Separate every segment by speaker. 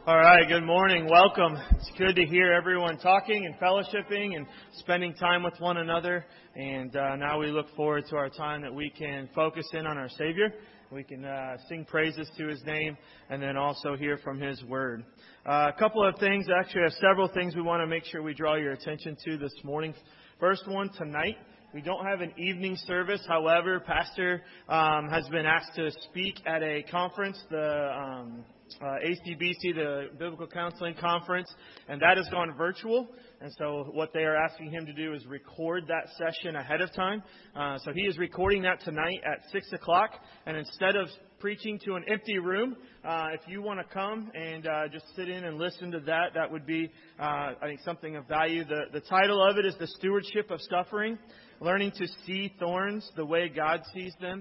Speaker 1: All right, good morning. Welcome. It's good to hear everyone talking and fellowshipping and spending time with one another. And now we look forward to our time that we can focus in on our Savior. We can sing praises to His name and then also hear from His Word. A couple of things, actually, I have several things we want to make sure we draw your attention to this morning. First one, tonight. We don't have an evening service. However, Pastor has been asked to speak at a conference, the ACBC, the Biblical Counseling Conference, and that has gone virtual. And so what they are asking him to do is record that session ahead of time. So he is recording that tonight at 6 o'clock. And instead of preaching to an empty room, if you want to come and just sit in and listen to that, that would be, I think, something of value. The title of it is The Stewardship of Suffering, Learning to See Thorns the Way God Sees Them.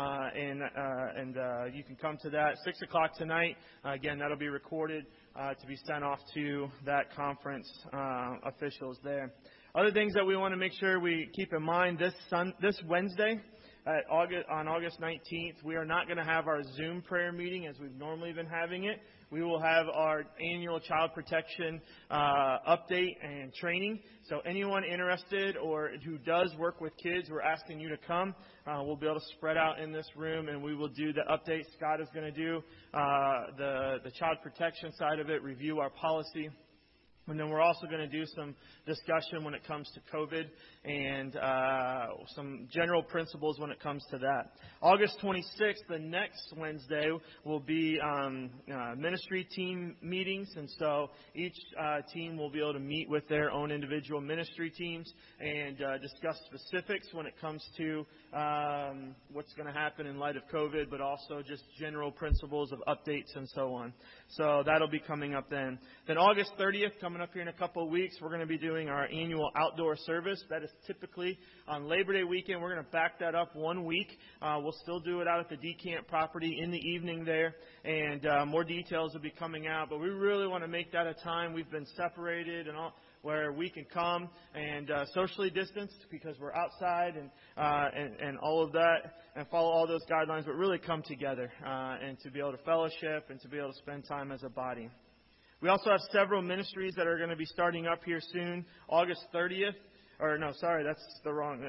Speaker 1: And you can come to that 6 o'clock tonight. Again, that'll be recorded to be sent off to that conference officials there. Other things that we want to make sure we keep in mind this Wednesday on August 19th, we are not going to have our Zoom prayer meeting as we've normally been having it. We will have our annual child protection update and training. So anyone interested or who does work with kids, we're asking you to come. We'll be able to spread out in this room, and we will do the update. Scott is going to do the child protection side of it, review our policy. And then we're also going to do some discussion when it comes to COVID and some general principles when it comes to that. August 26th, the next Wednesday, will be ministry team meetings. And so each team will be able to meet with their own individual ministry teams and discuss specifics when it comes to what's going to happen in light of COVID, but also just general principles of updates and so on. So that'll be coming up then. Then August 30th, coming up here in a couple of weeks, we're going to be doing our annual outdoor service. That is typically on Labor Day weekend. We're going to back that up 1 week. We'll still do it out at the DeCamp property in the evening there, and more details will be coming out. But we really want to make that a time. We've been separated and all, where we can come and socially distanced because we're outside and all of that and follow all those guidelines, but really come together and to be able to fellowship and to be able to spend time as a body. We also have several ministries that are going to be starting up here soon. August 30th, or no, sorry, that's the wrong,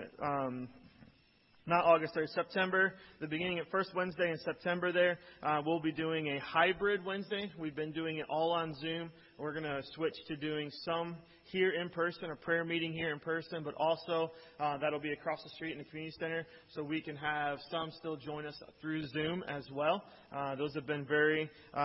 Speaker 1: not August 30th, September, the beginning of first Wednesday in September there, we'll be doing a hybrid Wednesday. We've been doing it all on Zoom. We're going to switch to doing some here in person, a prayer meeting here in person, but also that'll be across the street in the community center, so we can have some still join us through Zoom as well. Those have been very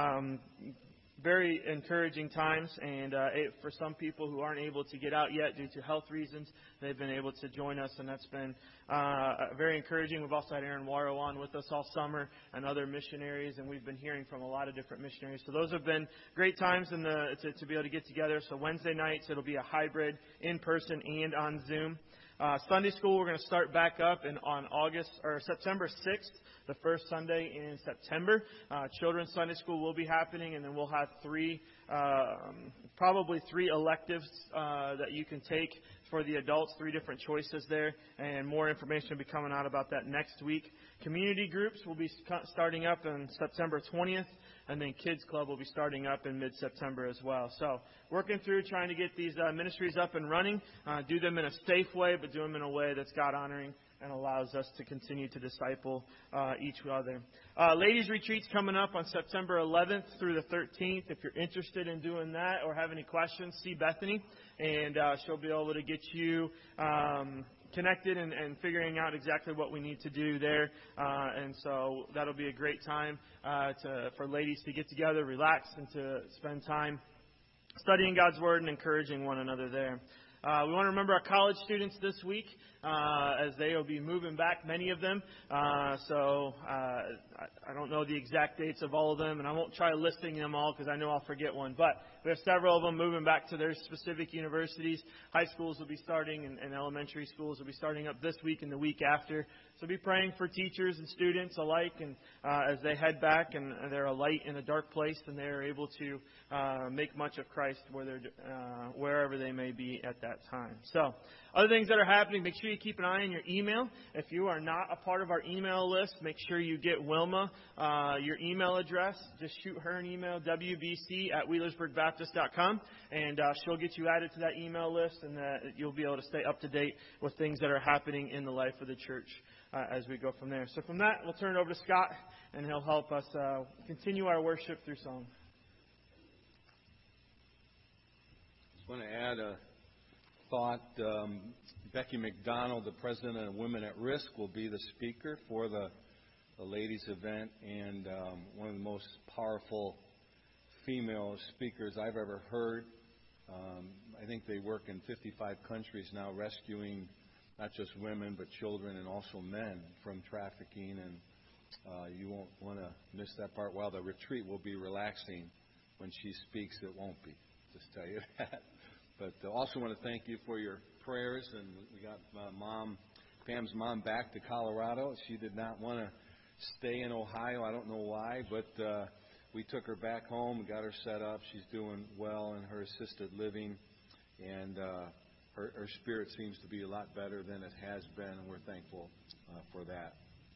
Speaker 1: encouraging times, and for some people who aren't able to get out yet due to health reasons, they've been able to join us, and that's been very encouraging. We've also had Aaron Warrow on with us all summer and other missionaries, and we've been hearing from a lot of different missionaries. So those have been great times to be able to get together. So Wednesday nights, it'll be a hybrid, in person and on Zoom. Sunday school, we're going to start back up on September 6th, the first Sunday in September. Children's Sunday school will be happening, and then we'll have probably three electives that you can take for the adults, 3 different choices there, and more information will be coming out about that next week. Community groups will be starting up on September 20th, and then Kids Club will be starting up in mid-September as well. So working through trying to get these ministries up and running, do them in a safe way, but do them in a way that's God-honoring and allows us to continue to disciple each other. Ladies' retreats coming up on September 11th through the 13th. If you're interested in doing that or have any questions, see Bethany, and she'll be able to get you connected and figuring out exactly what we need to do there. And so that'll be a great time for ladies to get together, relax, and to spend time studying God's Word and encouraging one another there. We want to remember our college students this week as they will be moving back, many of them. So I don't know the exact dates of all of them, and I won't try listing them all because I know I'll forget one. But we have several of them moving back to their specific universities. High schools will be starting, and elementary schools will be starting up this week and the week after. So be praying for teachers and students alike, and as they head back, and they're a light in a dark place, and they're able to make much of Christ wherever they may be at that time. So, other things that are happening, make sure you keep an eye on your email. If you are not a part of our email list, make sure you get Wilma your email address. Just shoot her an email, wbc@wheelersburgbaptist.com, and she'll get you added to that email list, and you'll be able to stay up to date with things that are happening in the life of the church as we go from there. So from that, we'll turn it over to Scott, and he'll help us continue our worship through song.
Speaker 2: I just want to add a thought. Becky McDonald, the president of Women at Risk, will be the speaker for the ladies' event, and one of the most powerful female speakers I've ever heard. I think they work in 55 countries now, rescuing not just women but children and also men from trafficking, and you won't want to miss that part. While the retreat will be relaxing, when she speaks, it won't be. Just tell you that. But also want to thank you for your prayers, and we got Pam's mom back to Colorado. She did not want to stay in Ohio. I don't know why, but we took her back home and got her set up. She's doing well in her assisted living, and her spirit seems to be a lot better than it has been, and we're thankful for that.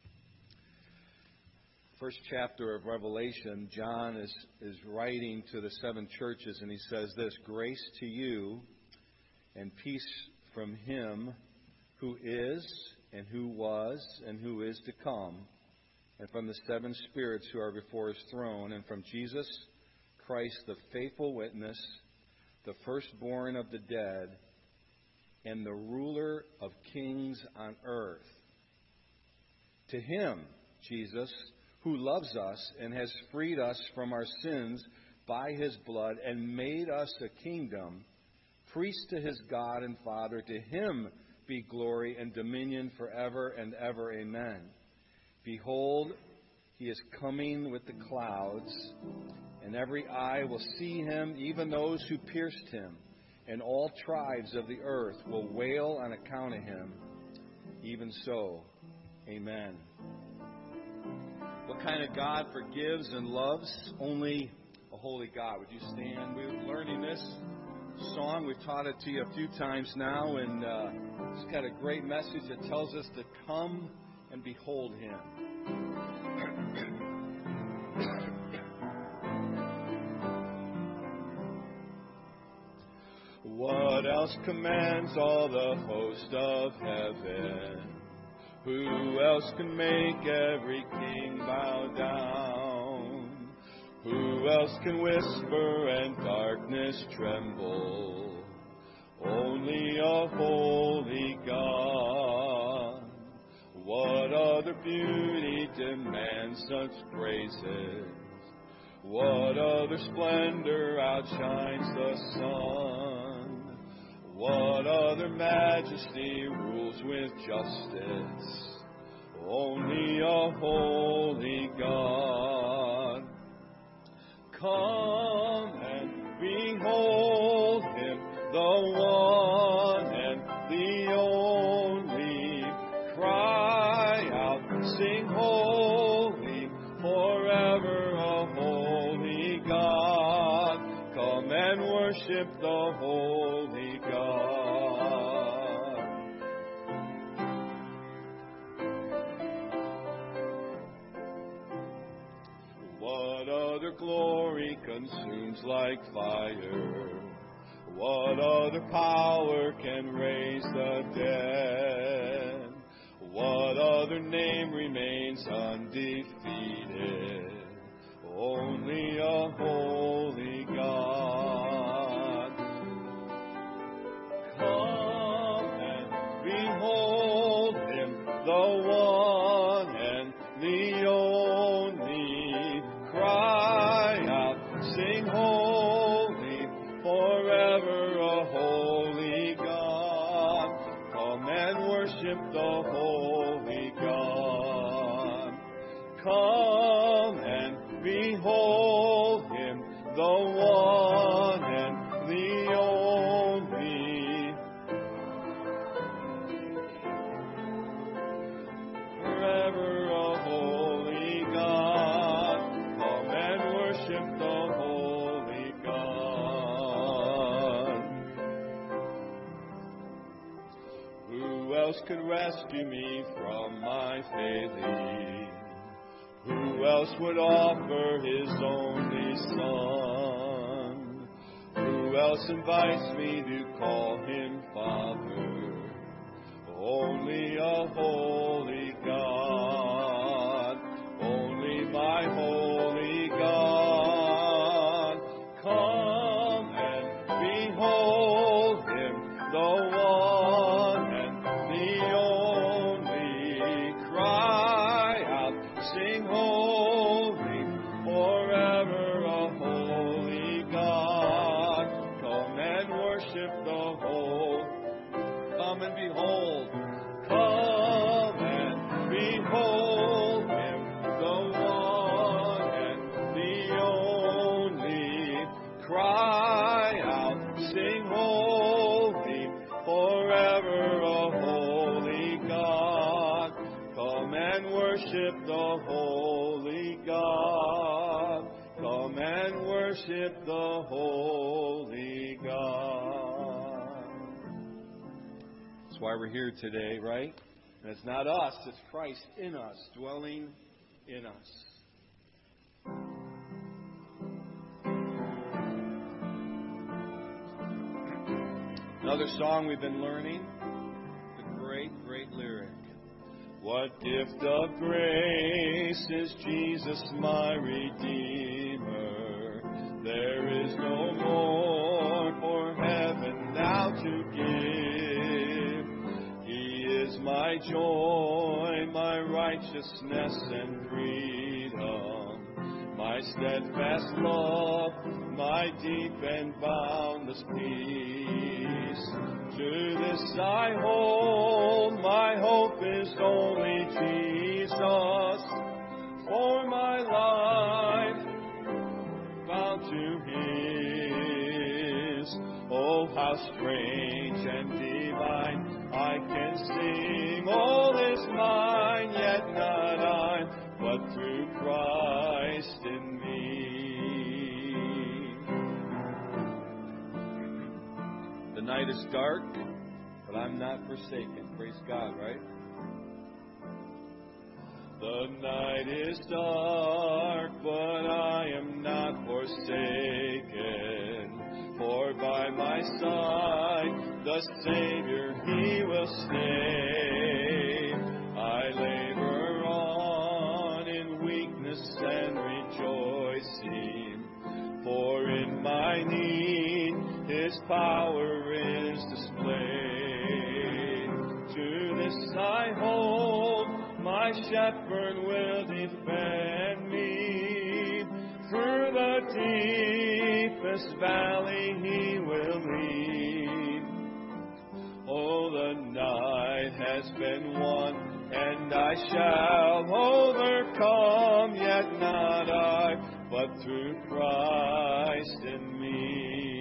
Speaker 2: First chapter of Revelation, John is writing to the 7 churches, and he says this: "Grace to you and peace from him who is, and who was, and who is to come, and from the 7 spirits who are before his throne, and from Jesus Christ, the faithful witness, the firstborn of the dead, and the ruler of kings on earth. To him, Jesus, who loves us and has freed us from our sins by his blood and made us a kingdom, priest to his God and Father, to him be glory and dominion forever and ever. Amen. Behold, he is coming with the clouds, and every eye will see him, even those who pierced him, and all tribes of the earth will wail on account of him. Even so, amen." What kind of God forgives and loves? Only a holy God. Would you stand? We're learning this song. We've taught it to you a few times now, and it's got a great message that tells us to come and behold him. What else commands all the host of heaven? Who else can make every king bow down? Who else can whisper and darkness tremble? Only a holy God. What other beauty demands such praises? What other splendor outshines the sun? What other majesty rules with justice? Only a holy God. Come and behold him, the one and the only. Cry out, sing holy, forever a holy God. Come and worship the holy God. What other glory consumes like fire? What other power can raise the dead? What other name remains undefeated? Only a holy God. Come and behold him, the one and the only. Cry out, sing holy, forever a holy God. Come and worship the holy God. Come and behold him, the one Who else could rescue me from my failing? Who else would offer His only Son? Who else invites me to call Him Father? Only a holy God, only my holy God. Come and behold Him, the one and the only. Cry out, sing holy, forever a holy God. Come and worship the whole. Come and behold. Come and behold Him, the one and the only. Cry out, sing holy, forever a holy God. Come and worship the holy God. Come and worship the holy God. That's why we're here today, right? And it's not us, it's Christ in us, dwelling in us. Another song we've been learning, the great, great lyric. What gift of grace is Jesus my Redeemer? There is no more for heaven now to give. He is my joy, my righteousness and freedom, my steadfast love, my deep and boundless peace. To this I hold, my hope is only Jesus, for my life bound to His. Oh, how strange and divine, I can sing, all is mine, yet not I, but through Christ in me. The night is dark, but I'm not forsaken. Praise God, right? The night is dark, but I am not forsaken. For by my side, the Savior, He will stay. I labor on in weakness and rejoicing, for in my need His power is displayed. To this I hold, my shepherd will defend me. Through the deepest valley He will lead. Oh, the night has been won, and I shall overcome, yet not I, but through Christ in me.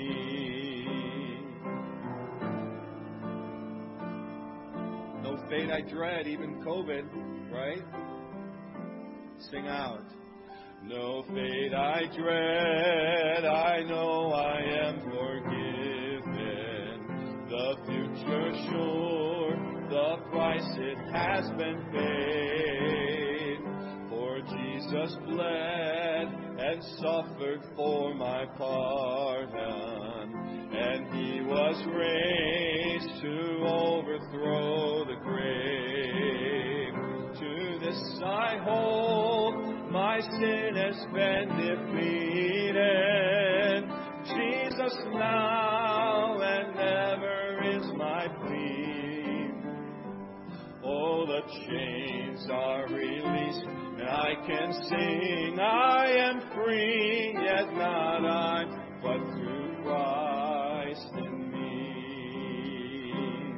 Speaker 2: No fate I dread, even COVID, right? Sing out. No fate I dread, I know I am forgiven. The future sure, the price it has been paid. For Jesus bled and suffered for my pardon, and He was raised to overthrow the grave. To this I hold, my sin has been defeated. Jesus now and ever is my plea. Oh, the chains are released, and I can sing, I am free, yet not I, but through Christ in me.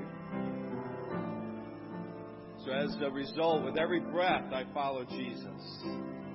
Speaker 2: So as a result, with every breath, I follow Jesus.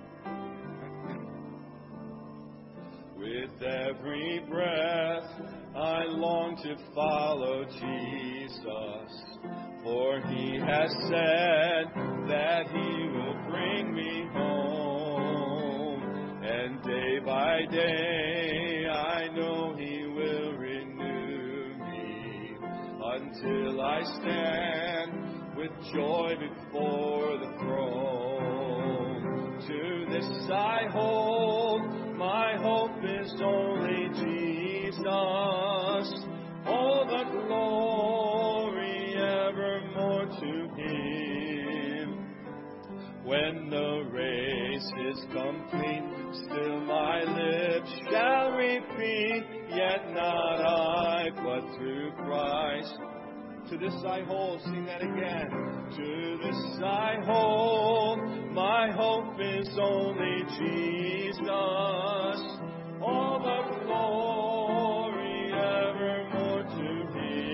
Speaker 2: With every breath, I long to follow Jesus, for He has said that He will bring me home, and day by day I know He will renew me till I stand with joy before the throne. To this I hold, my hope is only Jesus. All the glory evermore to Him. When the race is complete, still my lips shall repeat, yet not I, but through Christ. To this I hold, sing that again. To this I hold, my hope is only Jesus. All the glory evermore to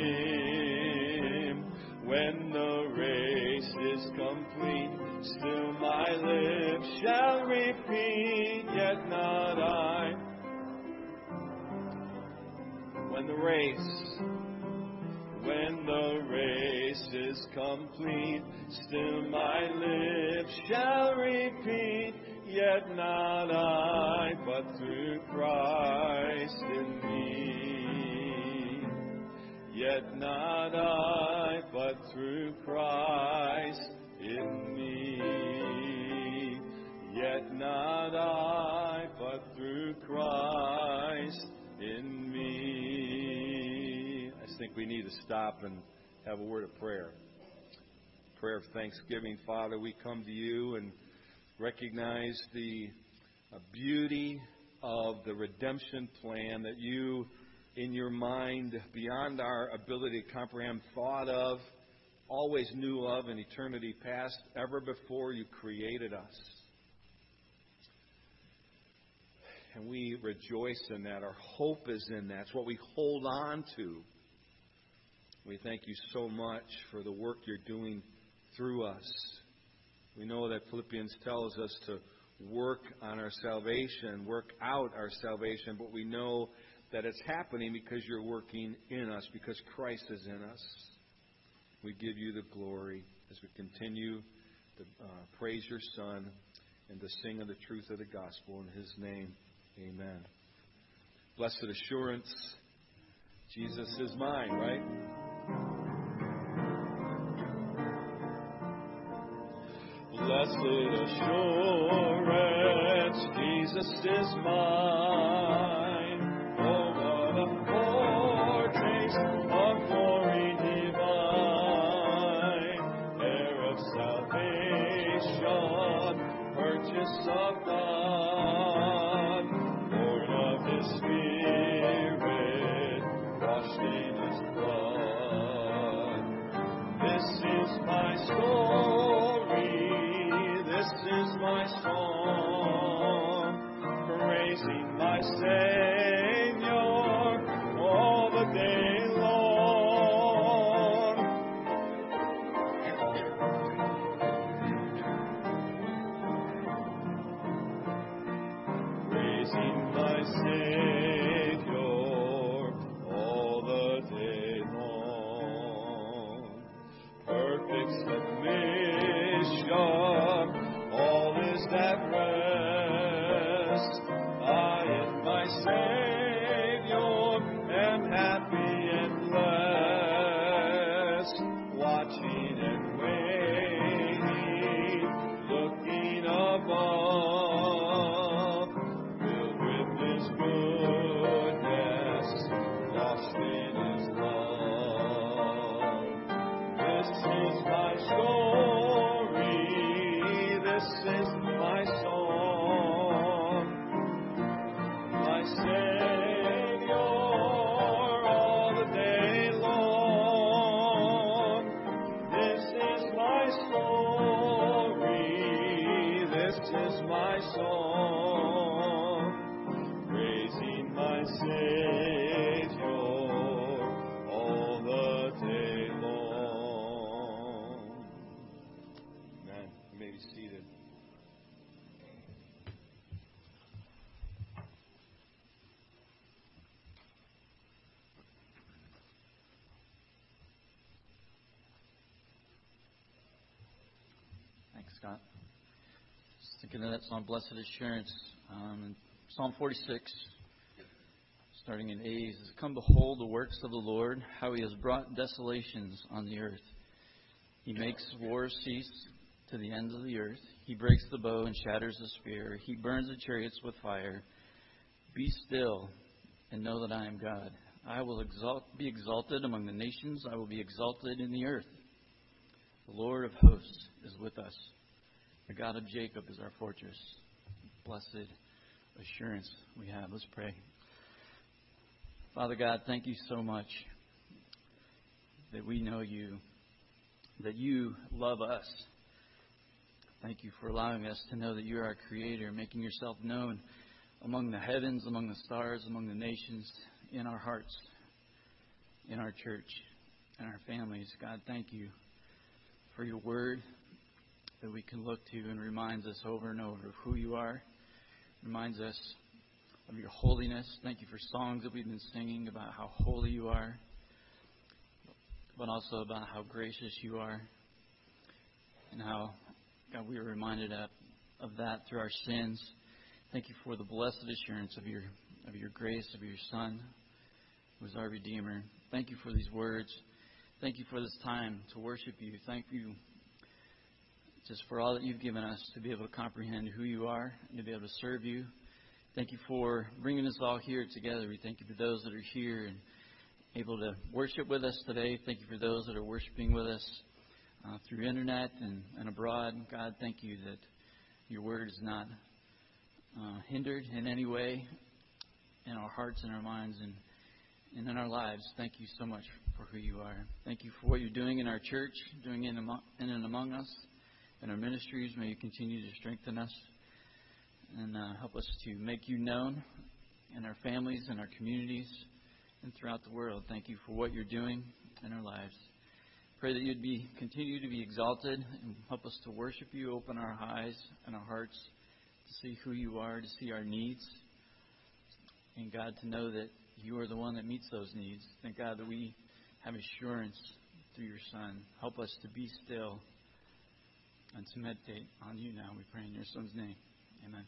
Speaker 2: Him. When the race is complete, still my lips shall repeat, yet not I. When the race is complete, still my lips shall repeat, yet not I, but through Christ in me. Yet not I, but through Christ in me. Yet not I, but through Christ in me. I think we need to stop and have a word of prayer. Prayer of thanksgiving. Father, we come to you and recognize the beauty of the redemption plan that you, in your mind, beyond our ability to comprehend, thought of, always knew of in eternity past, ever before you created us. And we rejoice in that. Our hope is in that. It's what we hold on to. We thank you so much for the work you're doing through us. We know that Philippians tells us to work on our salvation, work out our salvation, but we know that it's happening because you're working in us, because Christ is in us. We give you the glory as we continue to praise your Son and to sing of the truth of the gospel in His name. Amen. Blessed assurance, Jesus is mine, right? Blessed assurance, Jesus is mine. Oh, what a foretaste of glory divine, heir of salvation, purchase of God, Lord of His Spirit, washed in His blood. This is my story. This is my song, praising my Savior all the day long. Praising my Savior all the day long. Perfect submission, all is at rest. I in my Savior am happy and blessed, watching and waiting, looking above, filled with His goodness, lost in His love. This is my story. This is my song, my Savior all the day long. This is my story, this is my song, praising my Savior all the day long. Amen. You may be seated.
Speaker 3: Thanks, Scott. Just thinking of that song, Blessed Assurance. In Psalm 46, starting in A's, is come behold the works of the Lord, how he has brought desolations on the earth. He makes war cease to the ends of the earth. He breaks the bow and shatters the spear. He burns the chariots with fire. Be still and know that I am God. I will be exalted among the nations. I will be exalted in the earth. The Lord of hosts is with us. The God of Jacob is our fortress. Blessed assurance we have. Let's pray. Father God, thank you so much that we know you, that you love us. Thank you for allowing us to know that you're our Creator, making yourself known among the heavens, among the stars, among the nations, in our hearts, in our church, in our families. God, thank you for your word that we can look to and reminds us over and over of who you are, reminds us of your holiness. Thank you for songs that we've been singing about how holy you are, but also about how gracious you are, and how, God, we are reminded of that through our sins. Thank you for the blessed assurance of your grace, of your Son, who is our Redeemer. Thank you for these words. Thank you for this time to worship you. Thank you just for all that you've given us to be able to comprehend who you are and to be able to serve you. Thank you for bringing us all here together. We thank you for those that are here and able to worship with us today. Thank you for those that are worshiping with us through internet and abroad. God, thank you that your word is not hindered in any way in our hearts and our minds and in our lives. Thank you so much for who you are. Thank you for what you're doing in our church, doing in and among us, in our ministries. May you continue to strengthen us and help us to make you known in our families and our communities and throughout the world. Thank you for what you're doing in our lives. Pray that you'd continue to be exalted and help us to worship you, open our eyes and our hearts to see who you are, to see our needs, and God, to know that you are the one that meets those needs. Thank God that we have assurance through your Son. Help us to be still and to meditate on you now. We pray in your Son's name. Amen.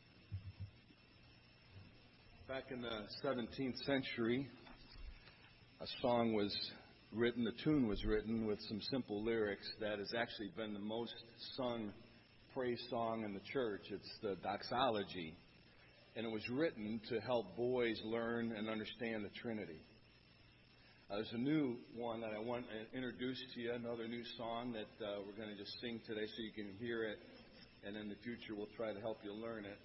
Speaker 2: Back in the 17th century, a song was written, the tune was written with some simple lyrics that has actually been the most sung praise song in the church. It's the doxology. And it was written to help boys learn and understand the Trinity. There's a new one that I want to introduce to you, another new song that we're going to just sing today so you can hear it. And in the future, we'll try to help you learn it.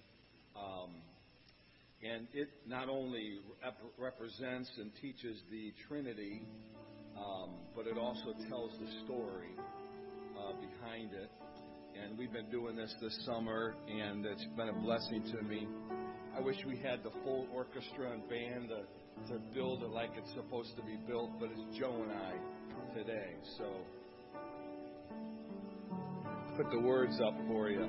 Speaker 2: And it not only represents and teaches the Trinity, but it also tells the story behind it. And we've been doing this summer, and it's been a blessing to me. I wish we had the full orchestra and band to build it like it's supposed to be built, but it's Joe and I today. So put the words up for you.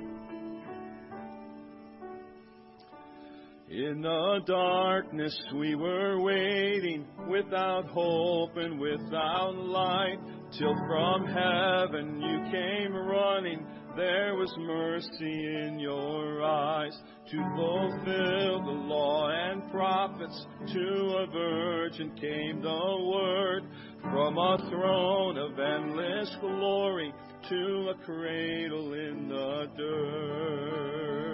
Speaker 2: In the darkness we were waiting, without hope and without light, till from heaven you came running. There was mercy in your eyes to fulfill the law and prophets. To a virgin came the word, from a throne of endless glory to a cradle in the dirt.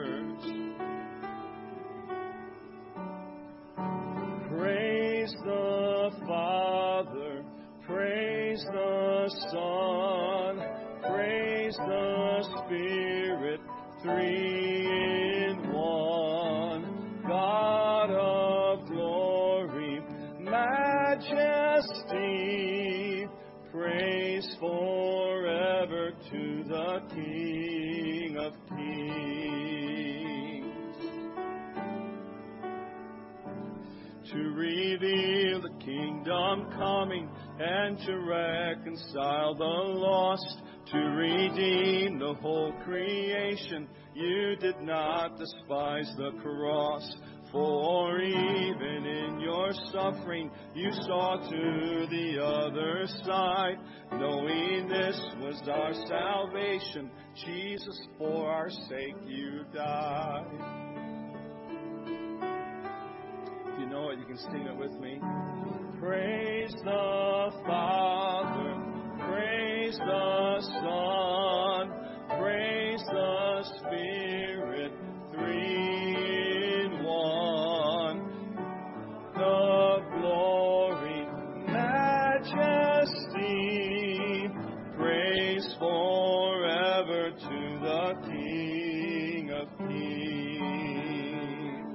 Speaker 2: Praise the Father, praise the Son, praise the Spirit, three in one. God of glory, majesty, praise forever to the King of Kings. To reveal the kingdom coming and to reconcile the lost, to redeem the whole creation, you did not despise the cross. For even in your suffering, you saw to the other side, knowing this was our salvation. Jesus, for our sake you died. You know it, you can sing it with me.
Speaker 1: Praise the Father, praise the Son, praise the Spirit, three in one. The glory, majesty, praise forever to the King of Kings.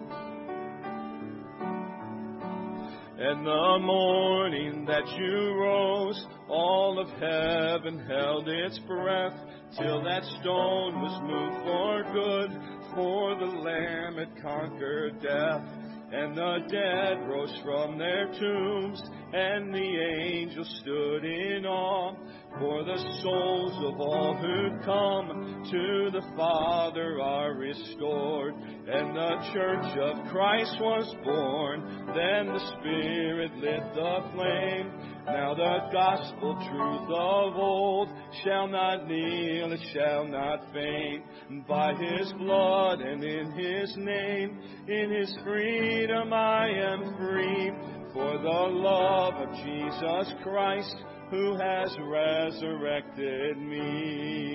Speaker 1: And the morning that you rose, all of heaven held its breath, till that stone was moved for good, for the Lamb had conquered death. And the dead rose from their tombs, and the angels stood in awe, for the souls of all who come to the Father are restored. And the church of Christ was born, then the Spirit lit the flame. Now the gospel truth of old shall not kneel, it shall not faint. By His blood and in His name, in His freedom I am free, for the love of Jesus Christ, who has resurrected me.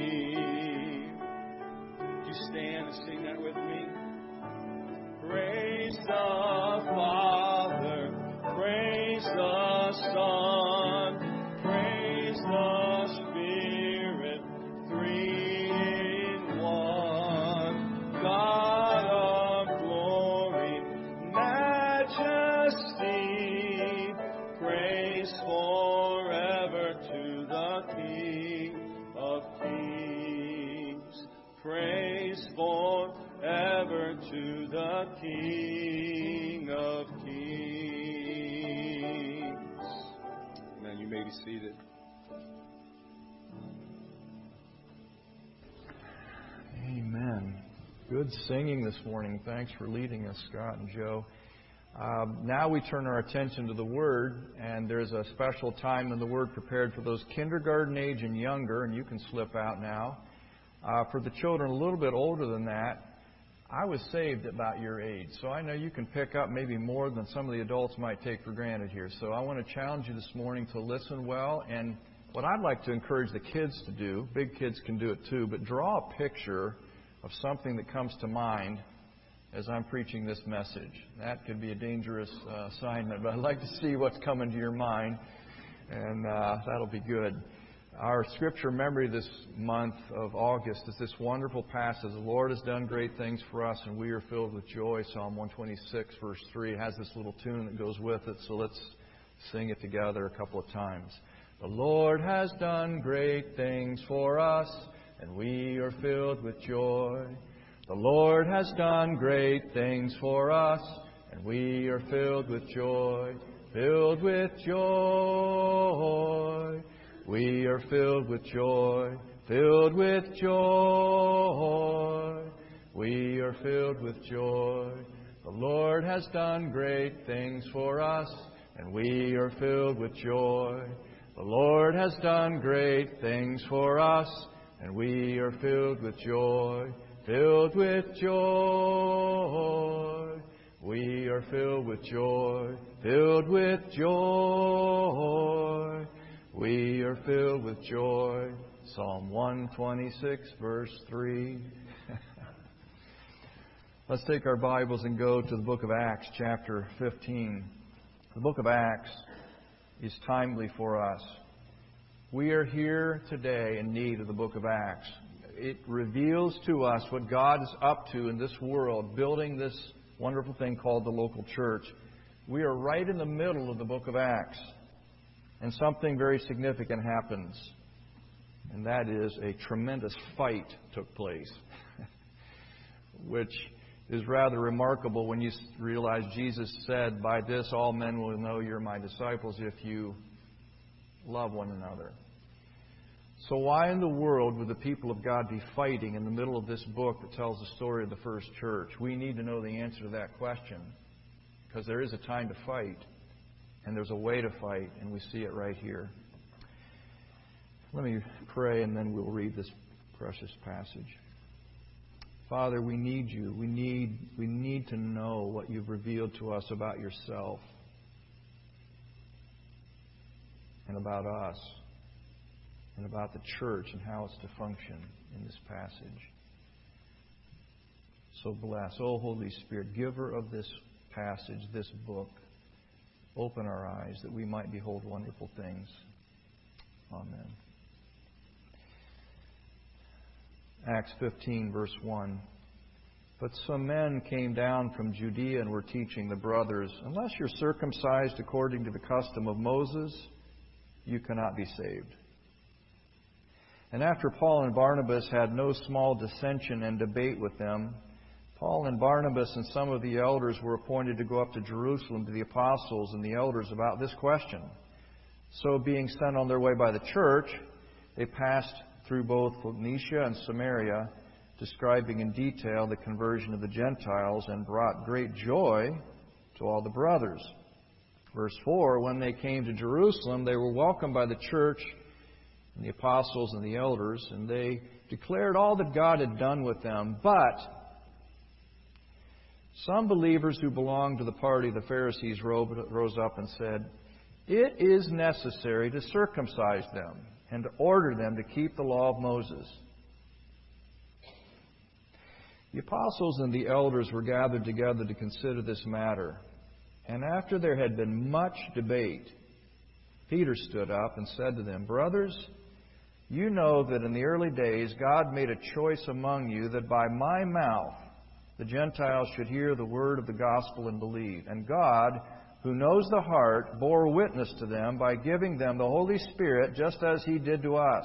Speaker 1: Would you stand and sing that with me? Praise the Father, praise the Son, praise the Spirit, three in one. God of glory, majesty, praise forever to the King of Kings. Praise forever to the King of Kings.
Speaker 2: Amen. You may be seated.
Speaker 4: Amen. Good singing this morning. Thanks for leading us, Scott and Joe. Now we turn our attention to the Word, and there's a special time in the Word prepared for those kindergarten age and younger, and you can slip out now. For the children a little bit older than that, I was saved at about your age, so I know you can pick up maybe more than some of the adults might take for granted here. So I want to challenge you this morning to listen well, and what I'd like to encourage the kids to do, big kids can do it too, but draw a picture of something that comes to mind as I'm preaching this message. That could be a dangerous assignment, but I'd like to see what's coming to your mind, and that'll be good. Our scripture memory this month of August is this wonderful passage. The Lord has done great things for us, and we are filled with joy. Psalm 126, verse 3 has this little tune that goes with it, so let's sing it together a couple of times. The Lord has done great things for us, and we are filled with joy. The Lord has done great things for us, and we are filled with joy. Filled with joy. We are filled with joy. Filled with joy. We are filled with joy. The Lord has done great things for us, and we are filled with joy. The Lord has done great things for us, and we are filled with joy. Filled with joy. We are filled with joy. Filled with joy. We are filled with joy. Psalm 126, verse 3. Let's take our Bibles and go to the book of Acts, chapter 15. The book of Acts is timely for us. We are here today in need of the book of Acts. It reveals to us what God is up to in this world, building this wonderful thing called the local church. We are right in the middle of the book of Acts, and something very significant happens, and that is a tremendous fight took place, which is rather remarkable when you realize Jesus said, "By this all men will know you're my disciples if you love one another." So why in the world would the people of God be fighting in the middle of this book that tells the story of the first church? We need to know the answer to that question, because there is a time to fight, and there's a way to fight, and we see it right here. Let me pray, and then we'll read this precious passage. Father, we need you. We need to know what you've revealed to us about yourself and about us and about the church and how it's to function in this passage. So bless. Oh, Holy Spirit, giver of this passage, this book, open our eyes that we might behold wonderful things. Amen. Acts 15, verse 1. But some men came down from Judea and were teaching the brothers, unless you're circumcised according to the custom of Moses, you cannot be saved. And after Paul and Barnabas had no small dissension and debate with them, Paul and Barnabas and some of the elders were appointed to go up to Jerusalem to the apostles and the elders about this question. So being sent on their way by the church, they passed through both Phoenicia and Samaria, describing in detail the conversion of the Gentiles, and brought great joy to all the brothers. Verse 4, when they came to Jerusalem, they were welcomed by the church and the apostles and the elders, and they declared all that God had done with them. But some believers who belonged to the party of the Pharisees rose up and said, "It is necessary to circumcise them and to order them to keep the law of Moses." The apostles and the elders were gathered together to consider this matter. And after there had been much debate, Peter stood up and said to them, "Brothers, you know that in the early days God made a choice among you that by my mouth the Gentiles should hear the word of the gospel and believe. And God, who knows the heart, bore witness to them by giving them the Holy Spirit, just as He did to us.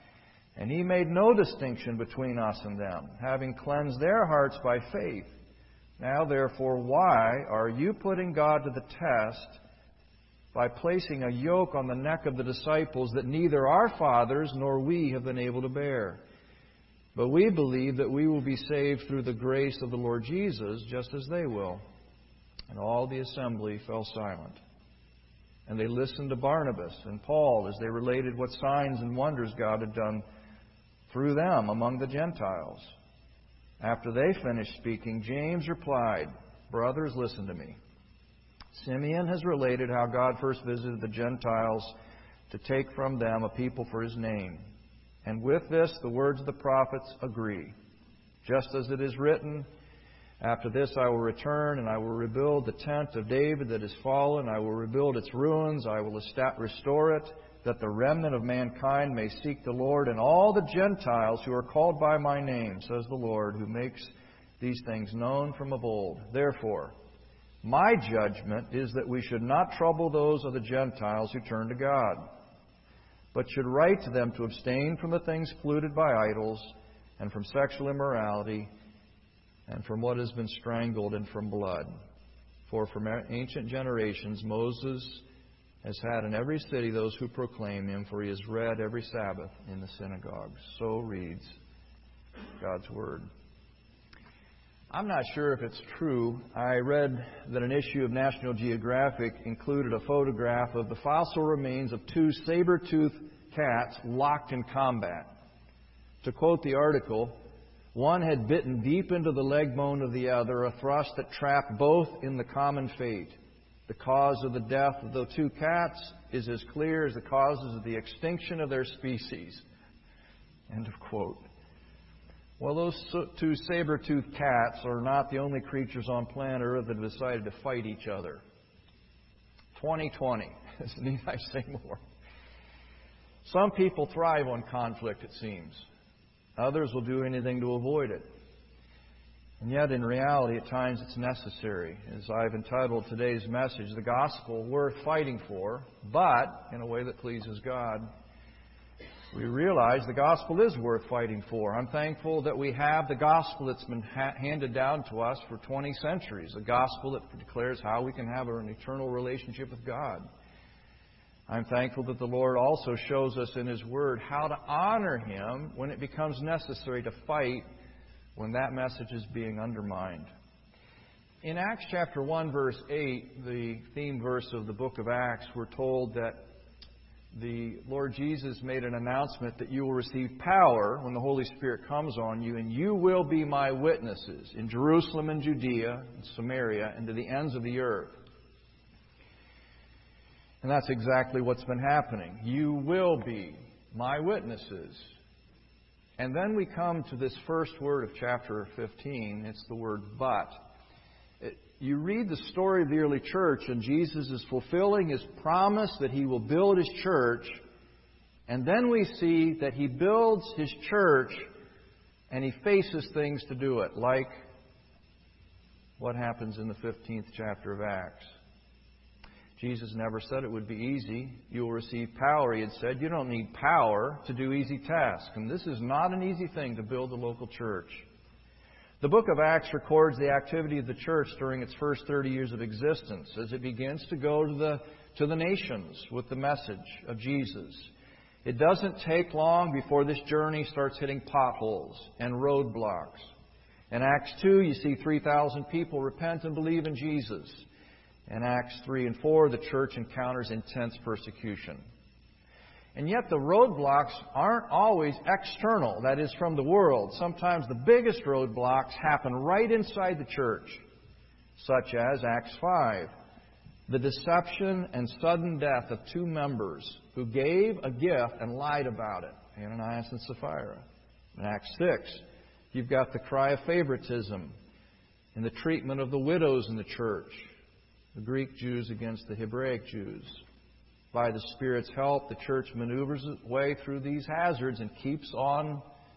Speaker 4: And He made no distinction between us and them, having cleansed their hearts by faith. Now, therefore, why are you putting God to the test by placing a yoke on the neck of the disciples that neither our fathers nor we have been able to bear? But we believe that we will be saved through the grace of the Lord Jesus, just as they will." And all the assembly fell silent. And they listened to Barnabas and Paul as they related what signs and wonders God had done through them among the Gentiles. After they finished speaking, James replied, "Brothers, listen to me. Simeon has related how God first visited the Gentiles to take from them a people for His name. And with this, the words of the prophets agree. Just as it is written, 'After this I will return, and I will rebuild the tent of David that is fallen. I will rebuild its ruins. I will restore it, that the remnant of mankind may seek the Lord, and all the Gentiles who are called by my name, says the Lord, who makes these things known from of old. Therefore, my judgment is that we should not trouble those of the Gentiles who turn to God, but should write to them to abstain from the things polluted by idols, and from sexual immorality, and from what has been strangled, and from blood. For from ancient generations Moses has had in every city those who proclaim Him, for He is read every Sabbath in the synagogues." So reads God's Word. I'm not sure if it's true. I read that an issue of National Geographic included a photograph of the fossil remains of two saber-toothed cats locked in combat. To quote the article, one had bitten deep into the leg bone of the other, a thrust that trapped both in the common fate. The cause of the death of the two cats is as clear as the causes of the extinction of their species. End of quote. Well, those two saber-toothed cats are not the only creatures on planet Earth that have decided to fight each other. 2020. Need I say more? Some people thrive on conflict, it seems. Others will do anything to avoid it. And yet, in reality, at times it's necessary. As I've entitled today's message, "The Gospel Worth Fighting For, but in a way that pleases God." We realize the gospel is worth fighting for. I'm thankful that we have the gospel that's been handed down to us for 20 centuries, a gospel that declares how we can have an eternal relationship with God. I'm thankful that the Lord also shows us in His Word how to honor Him when it becomes necessary to fight when that message is being undermined. In Acts chapter 1, verse 8, the theme verse of the book of Acts, we're told that the Lord Jesus made an announcement that you will receive power when the Holy Spirit comes on you, and you will be my witnesses in Jerusalem and Judea and Samaria and to the ends of the earth. And that's exactly what's been happening. You will be my witnesses. And then we come to this first word of chapter 15. It's the word but. You read the story of the early church, and Jesus is fulfilling His promise that He will build His church. And then we see that He builds His church and He faces things to do it, like what happens in the 15th chapter of Acts. Jesus never said it would be easy. You will receive power, He had said. You don't need power to do easy tasks. And this is not an easy thing to build a local church. The book of Acts records the activity of the church during its first 30 years of existence as it begins to go to the nations with the message of Jesus. It doesn't take long before this journey starts hitting potholes and roadblocks. In Acts 2, you see 3,000 people repent and believe in Jesus. In Acts 3 and 4, the church encounters intense persecution. And yet the roadblocks aren't always external, that is, from the world. Sometimes the biggest roadblocks happen right inside the church, such as Acts 5, the deception and sudden death of two members who gave a gift and lied about it, Ananias and Sapphira. In Acts 6, you've got the cry of favoritism in the treatment of the widows in the church, the Greek Jews against the Hebraic Jews. By the Spirit's help, the church maneuvers its way through these hazards and keeps on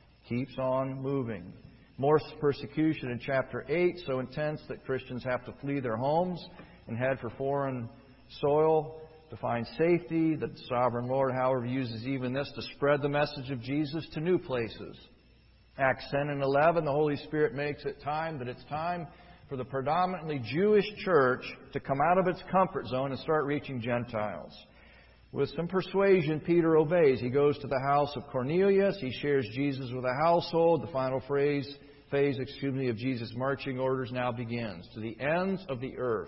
Speaker 4: moving. More persecution in chapter 8, so intense that Christians have to flee their homes and head for foreign soil to find safety. The sovereign Lord, however, uses even this to spread the message of Jesus to new places. Acts 10 and 11, the Holy Spirit makes it time that it's time for the predominantly Jewish church to come out of its comfort zone and start reaching Gentiles. With some persuasion, Peter obeys. He goes to the house of Cornelius. He shares Jesus with a household. The final phase of Jesus' marching orders now begins. To the ends of the earth.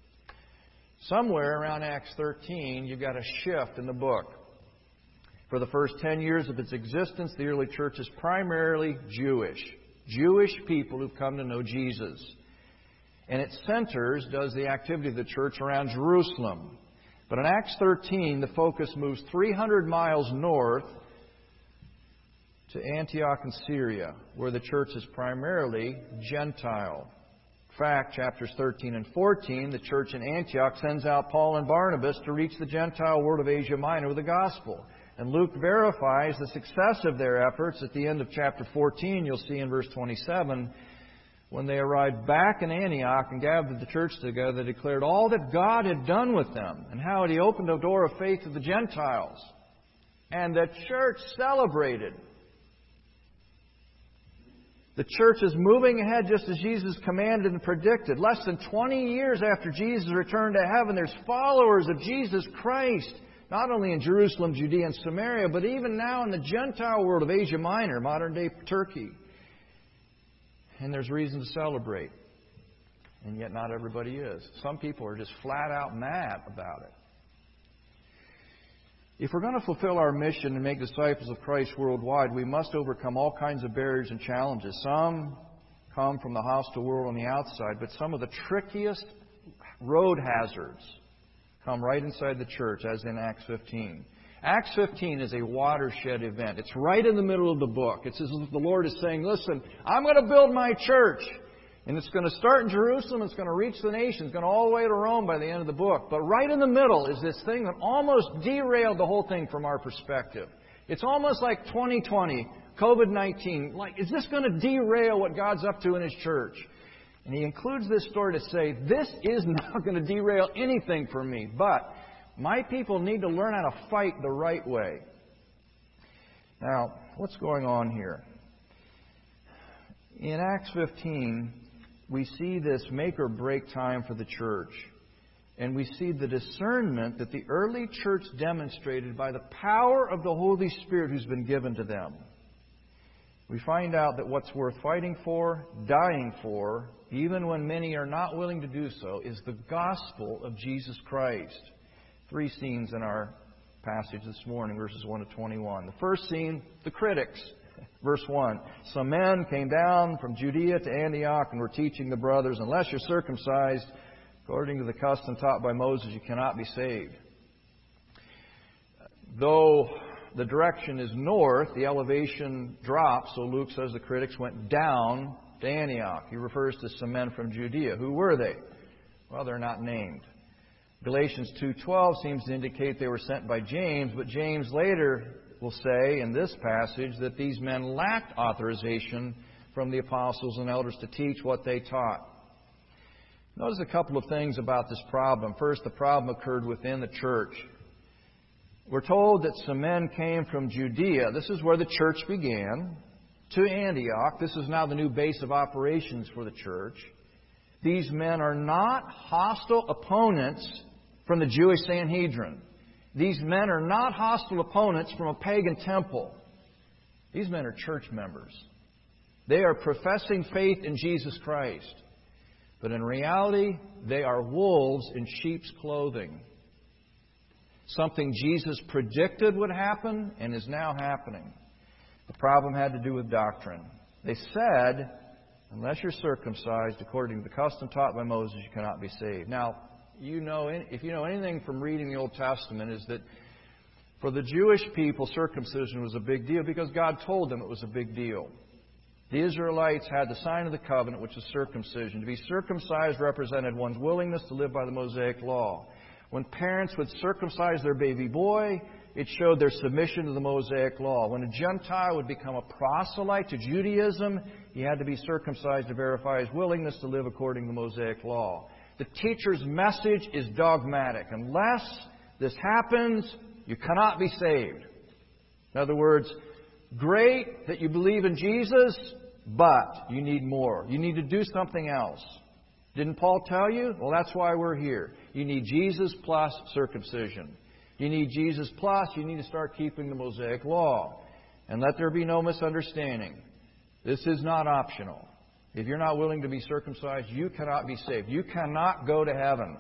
Speaker 4: Somewhere around Acts 13, you've got a shift in the book. For the first 10 years of its existence, the early church is primarily Jewish. Jewish people who've come to know Jesus. And it does the activity of the church around Jerusalem. But in Acts 13, the focus moves 300 miles north to Antioch in Syria, where the church is primarily Gentile. In fact, chapters 13 and 14, the church in Antioch sends out Paul and Barnabas to reach the Gentile world of Asia Minor with the gospel. And Luke verifies the success of their efforts at the end of chapter 14. You'll see in verse 27, when they arrived back in Antioch and gathered the church together, they declared all that God had done with them and how He opened a door of faith to the Gentiles. And the church celebrated. The church is moving ahead just as Jesus commanded and predicted. Less than 20 years after Jesus returned to heaven, there's followers of Jesus Christ, not only in Jerusalem, Judea, and Samaria, but even now in the Gentile world of Asia Minor, modern-day Turkey. And there's reason to celebrate. And yet not everybody is. Some people are just flat out mad about it. If we're going to fulfill our mission and make disciples of Christ worldwide, we must overcome all kinds of barriers and challenges. Some come from the hostile world on the outside, but some of the trickiest road hazards come right inside the church, as in Acts 15. Acts 15 is a watershed event. It's right in the middle of the book. It's as if the Lord is saying, listen, I'm going to build my church. And it's going to start in Jerusalem. It's going to reach the nations. It's going to all the way to Rome by the end of the book. But right in the middle is this thing that almost derailed the whole thing from our perspective. It's almost like 2020, COVID-19. Like, is this going to derail what God's up to in His church? And he includes this story to say, this is not going to derail anything for me. But my people need to learn how to fight the right way. Now, what's going on here? In Acts 15, we see this make or break time for the church. And we see the discernment that the early church demonstrated by the power of the Holy Spirit who's been given to them. We find out that what's worth fighting for, dying for, even when many are not willing to do so, is the gospel of Jesus Christ. 3 scenes in our passage this morning, verses 1 to 21. The first scene, the critics. Verse 1, some men came down from Judea to Antioch and were teaching the brothers, unless you're circumcised, according to the custom taught by Moses, you cannot be saved. Though the direction is north, the elevation drops, so Luke says the critics went down to Antioch. He refers to some men from Judea. Who were they? Well, they're not named. Galatians 2:12 seems to indicate they were sent by James, but James later will say in this passage that these men lacked authorization from the apostles and elders to teach what they taught. Notice a couple of things about this problem. First, the problem occurred within the church. We're told that some men came from Judea. This is where the church began, to Antioch. This is now the new base of operations for the church. These men are not hostile opponents from the Jewish Sanhedrin. These men are not hostile opponents from a pagan temple. These men are church members. They are professing faith in Jesus Christ. But in reality, they are wolves in sheep's clothing. Something Jesus predicted would happen and is now happening. The problem had to do with doctrine. They said, unless you're circumcised according to the custom taught by Moses, you cannot be saved. Now, if you know anything from reading the Old Testament, is that for the Jewish people, circumcision was a big deal because God told them it was a big deal. The Israelites had the sign of the covenant, which is circumcision. To be circumcised represented one's willingness to live by the Mosaic law. When parents would circumcise their baby boy, it showed their submission to the Mosaic law. When a Gentile would become a proselyte to Judaism, he had to be circumcised to verify his willingness to live according to the Mosaic law. The teacher's message is dogmatic. Unless this happens, you cannot be saved. In other words, great that you believe in Jesus, but you need more. You need to do something else. Didn't Paul tell you? Well, that's why we're here. You need Jesus plus circumcision. You need Jesus plus, you need to start keeping the Mosaic law. And let there be no misunderstanding. This is not optional. If you're not willing to be circumcised, you cannot be saved. You cannot go to heaven.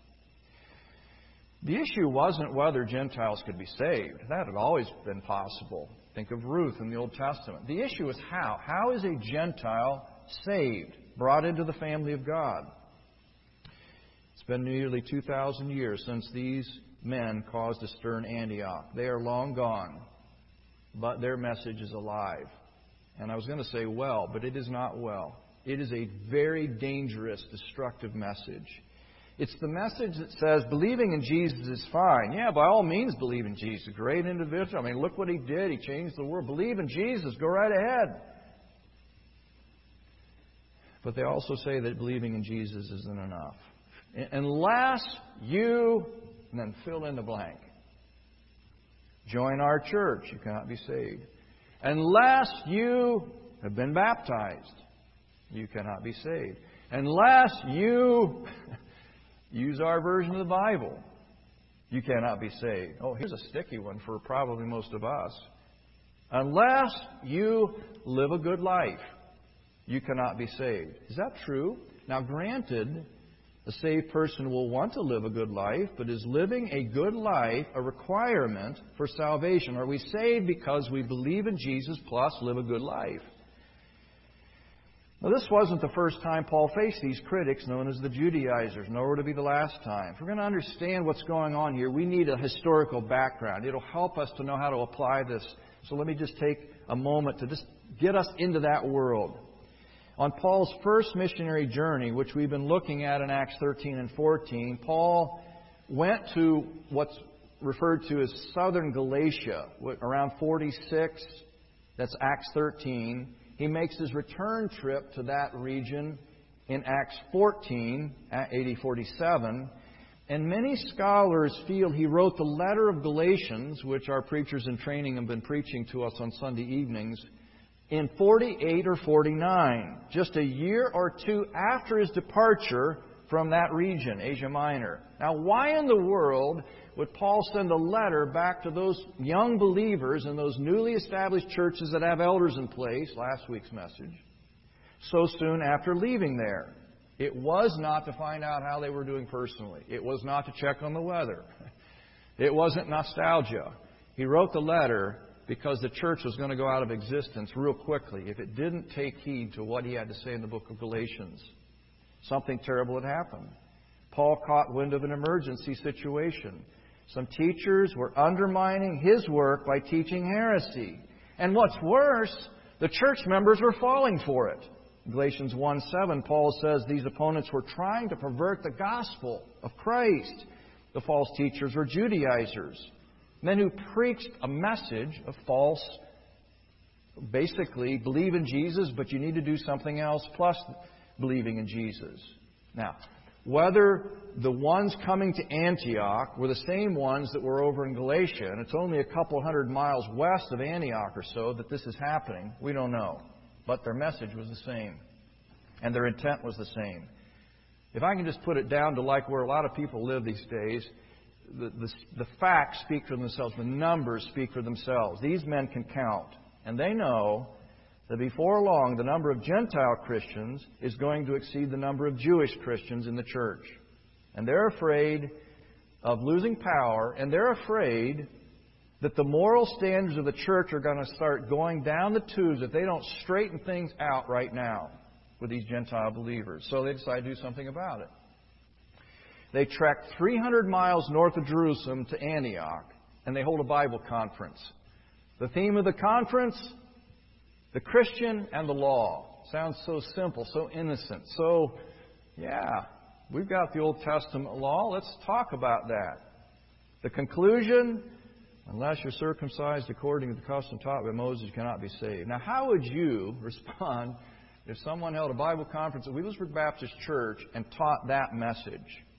Speaker 4: The issue wasn't whether Gentiles could be saved. That had always been possible. Think of Ruth in the Old Testament. The issue is how. How is a Gentile saved, brought into the family of God? It's been nearly 2,000 years since these men caused a stir in Antioch. They are long gone, but their message is alive. And I was going to say well, but it is not well. It is a very dangerous, destructive message. It's the message that says believing in Jesus is fine. Yeah, by all means believe in Jesus. A great individual. I mean, look what He did. He changed the world. Believe in Jesus. Go right ahead. But they also say that believing in Jesus isn't enough. Unless you, and then fill in the blank. Join our church, you cannot be saved. Unless you have been baptized, you cannot be saved. Unless you use our version of the Bible, you cannot be saved. Oh, here's a sticky one for probably most of us. Unless you live a good life, you cannot be saved. Is that true? Now, granted, a saved person will want to live a good life, but is living a good life a requirement for salvation? Are we saved because we believe in Jesus plus live a good life? Now, this wasn't the first time Paul faced these critics known as the Judaizers, nor would it be the last time. If we're going to understand what's going on here, we need a historical background. It'll help us to know how to apply this. So let me just take a moment to just get us into that world. On Paul's first missionary journey, which we've been looking at in Acts 13 and 14, Paul went to what's referred to as southern Galatia, around 46. That's Acts 13. He makes his return trip to that region in Acts 14, AD 47. And many scholars feel he wrote the letter of Galatians, which our preachers in training have been preaching to us on Sunday evenings, in 48 or 49, just a year or two after his departure from that region, Asia Minor. Now, why in the world would Paul send a letter back to those young believers in those newly established churches that have elders in place, last week's message, so soon after leaving there? It was not to find out how they were doing personally. It was not to check on the weather. It wasn't nostalgia. He wrote the letter because the church was going to go out of existence real quickly if it didn't take heed to what he had to say in the book of Galatians. Something terrible had happened. Paul caught wind of an emergency situation. Some teachers were undermining his work by teaching heresy. And what's worse, the church members were falling for it. In Galatians 1:7, Paul says these opponents were trying to pervert the gospel of Christ. The false teachers were Judaizers, men who preached a message of false, basically, believe in Jesus, but you need to do something else plus believing in Jesus. Now, whether the ones coming to Antioch were the same ones that were over in Galatia, and it's only a couple hundred miles west of Antioch or so that this is happening, we don't know. But their message was the same, and their intent was the same. If I can just put it down to like where a lot of people live these days, the facts speak for themselves. The numbers speak for themselves. These men can count, and they know that before long the number of Gentile Christians is going to exceed the number of Jewish Christians in the church. And they're afraid of losing power, and they're afraid that the moral standards of the church are going to start going down the tubes if they don't straighten things out right now with these Gentile believers. So they decide to do something about it. They trek 300 miles north of Jerusalem to Antioch, and they hold a Bible conference. The theme of the conference, the Christian and the law. Sounds so simple, so innocent. So, yeah, we've got the Old Testament law. Let's talk about that. The conclusion, unless you're circumcised according to the custom taught by Moses, you cannot be saved. Now, how would you respond if someone held a Bible conference at Wheelersburg Baptist Church and taught that message?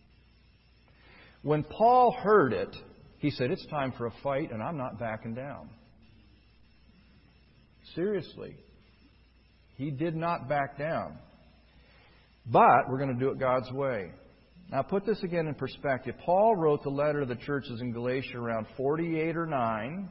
Speaker 4: When Paul heard it, he said, it's time for a fight, and I'm not backing down. Seriously. He did not back down. But we're going to do it God's way. Now, put this again in perspective. Paul wrote the letter to the churches in Galatia around 48 or 9.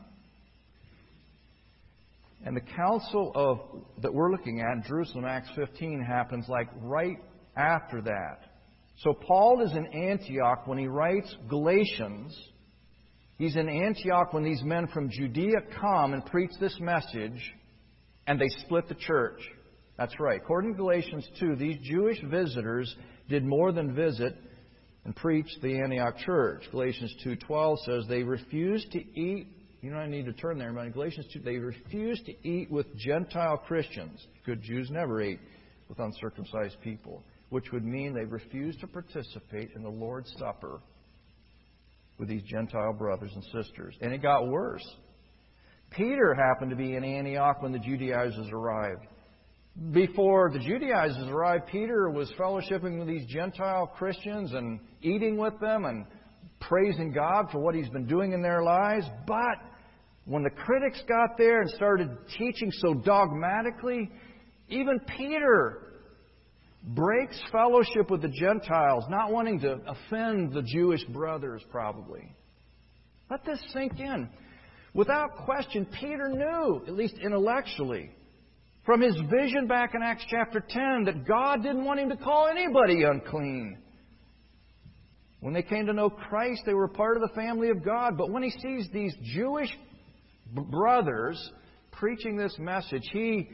Speaker 4: And the council that we're looking at in Jerusalem, Acts 15, happens like right after that. So Paul is in Antioch when he writes Galatians. He's in Antioch when these men from Judea come and preach this message, and they split the church. That's right. According to Galatians 2, these Jewish visitors did more than visit and preach the Antioch church. Galatians 2:12 says they refused to eat. You don't need to turn there, but in Galatians 2, they refused to eat with Gentile Christians. Good Jews never ate with uncircumcised people, which would mean they refused to participate in the Lord's Supper with these Gentile brothers and sisters. And it got worse. Peter happened to be in Antioch when the Judaizers arrived. Before the Judaizers arrived, Peter was fellowshipping with these Gentile Christians and eating with them and praising God for what He's been doing in their lives. But when the critics got there and started teaching so dogmatically, even Peter breaks fellowship with the Gentiles, not wanting to offend the Jewish brothers, probably. Let this sink in. Without question, Peter knew, at least intellectually, from his vision back in Acts chapter 10, that God didn't want him to call anybody unclean. When they came to know Christ, they were part of the family of God. But when he sees these Jewish brothers preaching this message, he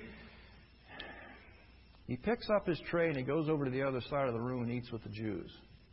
Speaker 4: picks up his tray and he goes over to the other side of the room and eats with the Jews.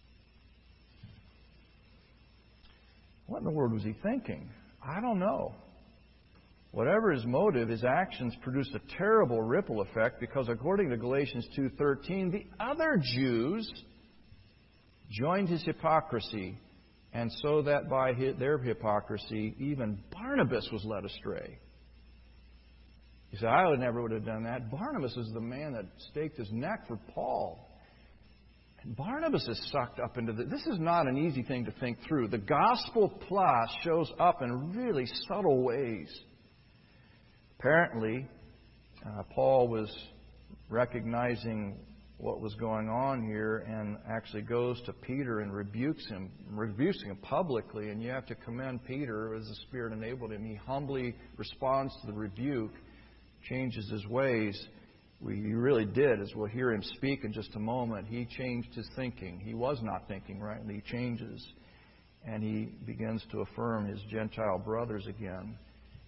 Speaker 4: What in the world was he thinking? I don't know. Whatever his motive, his actions produced a terrible ripple effect because according to Galatians 2:13, the other Jews joined his hypocrisy, and so that by their hypocrisy, even Barnabas was led astray. You say, I never would have done that. Barnabas is the man that staked his neck for Paul. And Barnabas is sucked up into this. This is not an easy thing to think through. The gospel plus shows up in really subtle ways. Apparently, Paul was recognizing what was going on here and actually goes to Peter and rebukes him publicly. And you have to commend Peter as the Spirit enabled him. He humbly responds to the rebuke, changes his ways. He really did, as we'll hear him speak in just a moment. He changed his thinking. He was not thinking rightly. He changes. and he begins to affirm his Gentile brothers again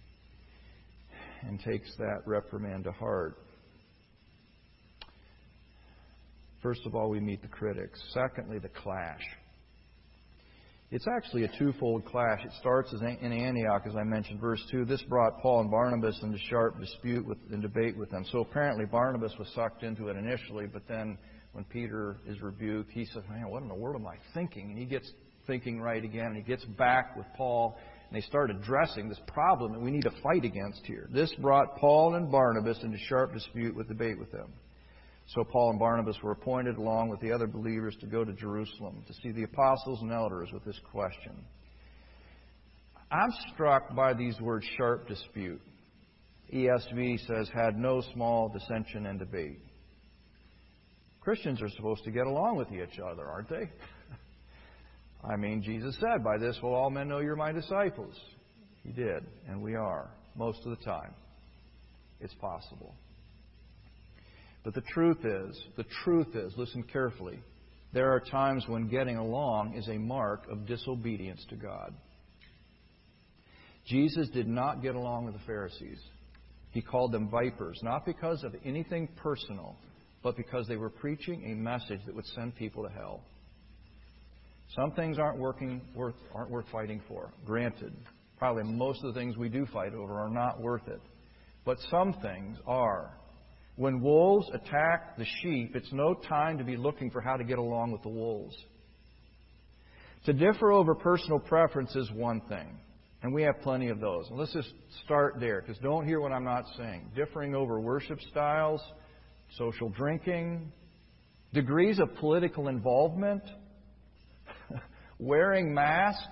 Speaker 4: and takes that reprimand to heart. First of all, we meet the critics. Secondly, the clash. It's actually a twofold clash. It starts in Antioch, as I mentioned, verse 2. This brought Paul and Barnabas into sharp dispute and debate with them. So apparently Barnabas was sucked into it initially, but then when Peter is rebuked, he says, man, what in the world am I thinking? And he gets thinking right again, and he gets back with Paul, and they start addressing this problem that we need to fight against here. This brought Paul and Barnabas into sharp dispute with debate with them. So Paul and Barnabas were appointed along with the other believers to go to Jerusalem to see the apostles and elders with this question. I'm struck by these words, sharp dispute. ESV says, had no small dissension and debate. Christians are supposed to get along with each other, aren't they? I mean, Jesus said, by this will all men know you're my disciples. He did, and we are, most of the time. It's possible. But the truth is, listen carefully, there are times when getting along is a mark of disobedience to God. Jesus did not get along with the Pharisees. He called them vipers, not because of anything personal, but because they were preaching a message that would send people to hell. Some things aren't worth fighting for. Granted, probably most of the things we do fight over are not worth it. But some things are. When wolves attack the sheep, it's no time to be looking for how to get along with the wolves. To differ over personal preference is one thing, and we have plenty of those. And let's just start there, because don't hear what I'm not saying. Differing over worship styles, social drinking, degrees of political involvement, wearing masks.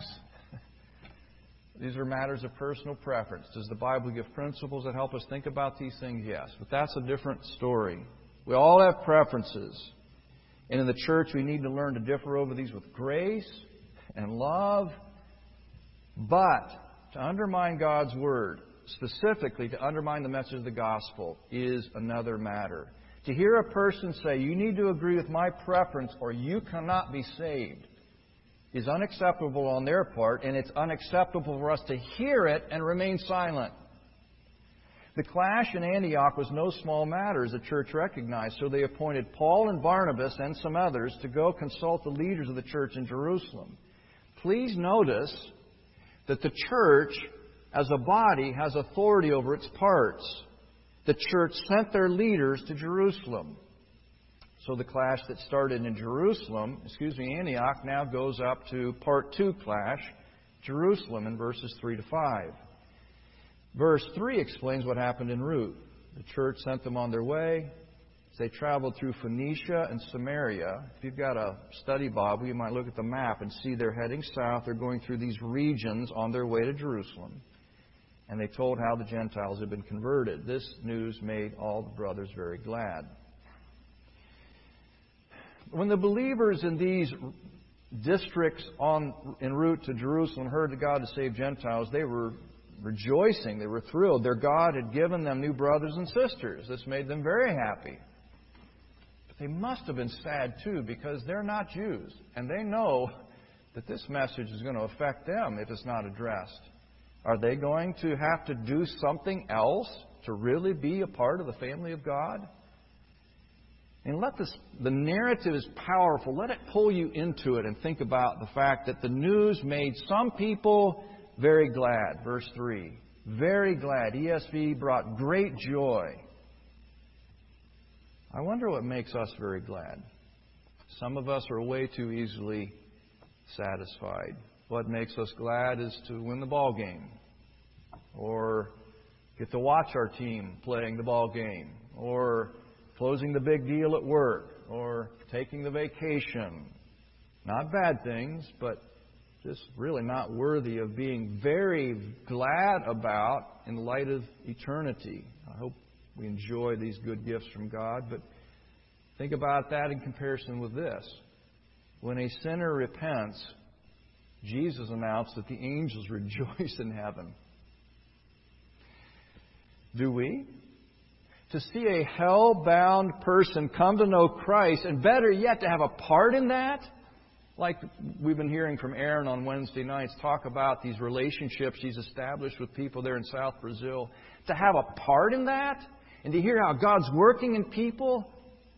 Speaker 4: These are matters of personal preference. Does the Bible give principles that help us think about these things? Yes. But that's a different story. We all have preferences. And in the church, we need to learn to differ over these with grace and love. But to undermine God's Word, specifically to undermine the message of the gospel, is another matter. To hear a person say, you need to agree with my preference or you cannot be saved, is unacceptable on their part, and it's unacceptable for us to hear it and remain silent. The clash in Antioch was no small matter, as the church recognized, so they appointed Paul and Barnabas and some others to go consult the leaders of the church in Jerusalem. Please notice that the church, as a body, has authority over its parts. The church sent their leaders to Jerusalem. So the clash that started in Antioch, now goes up to part 2 clash, Jerusalem, in verses 3 to 5. Verse 3 explains what happened en route. The church sent them on their way. As they traveled through Phoenicia and Samaria. If you've got a study Bible, you might look at the map and see they're heading south. They're going through these regions on their way to Jerusalem. And they told how the Gentiles had been converted. This news made all the brothers very glad. When the believers in these districts en route to Jerusalem heard that God had saved Gentiles, they were rejoicing. They were thrilled. Their God had given them new brothers and sisters. This made them very happy. But they must have been sad too, because they're not Jews. And they know that this message is going to affect them if it's not addressed. Are they going to have to do something else to really be a part of the family of God? And the narrative is powerful. Let it pull you into it and think about the fact that the news made some people very glad. Verse 3. Very glad. ESV brought great joy. I wonder what makes us very glad. Some of us are way too easily satisfied. What makes us glad is to win the ball game, or get to watch our team playing the ball game, or closing the big deal at work, or taking the vacation. Not bad things, but just really not worthy of being very glad about in light of eternity. I hope we enjoy these good gifts from God, but think about that in comparison with this. When a sinner repents, Jesus announced that the angels rejoice in heaven. Do we? To see a hell-bound person come to know Christ, and better yet, to have a part in that, Like we've been hearing from Aaron on Wednesday nights, talk about these relationships he's established with people there in South Brazil. To have a part in that and to hear how God's working in people,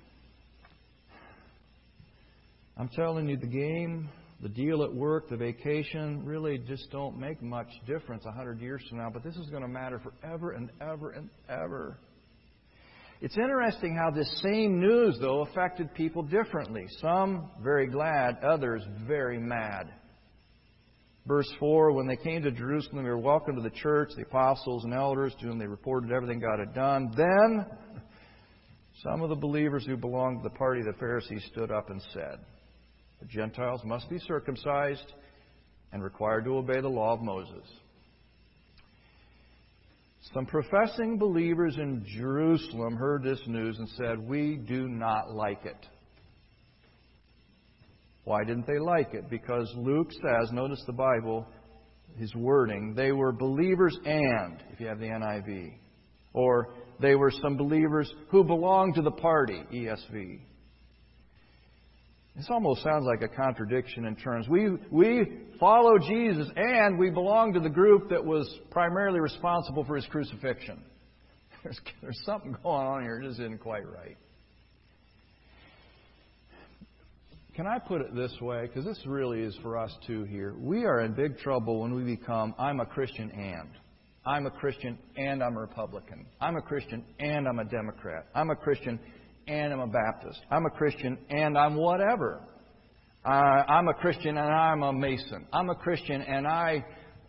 Speaker 4: I'm telling you, the game, the deal at work, the vacation really just don't make much difference 100 years from now. But this is going to matter forever and ever and ever. It's interesting how this same news, though, affected people differently. Some very glad, others very mad. Verse 4, when they came to Jerusalem, they were welcomed to the church, the apostles and elders, to whom they reported everything God had done. Then some of the believers who belonged to the party of the Pharisees stood up and said, the Gentiles must be circumcised and required to obey the law of Moses. Some professing believers in Jerusalem heard this news and said, we do not like it. Why didn't they like it? Because Luke says, notice the Bible, his wording, they were believers and, if you have the NIV, or they were some believers who belonged to the party, ESV. This almost sounds like a contradiction in terms. We follow Jesus and we belong to the group that was primarily responsible for His crucifixion. There's something going on here that just isn't quite right. Can I put it this way? Because this really is for us too here. We are in big trouble when we become, I'm a Christian and. I'm a Christian and I'm a Republican. I'm a Christian and I'm a Democrat. I'm a Christian and I'm a Baptist. I'm a Christian and I'm whatever. I'm a Christian and I'm a Mason. I'm a Christian and I...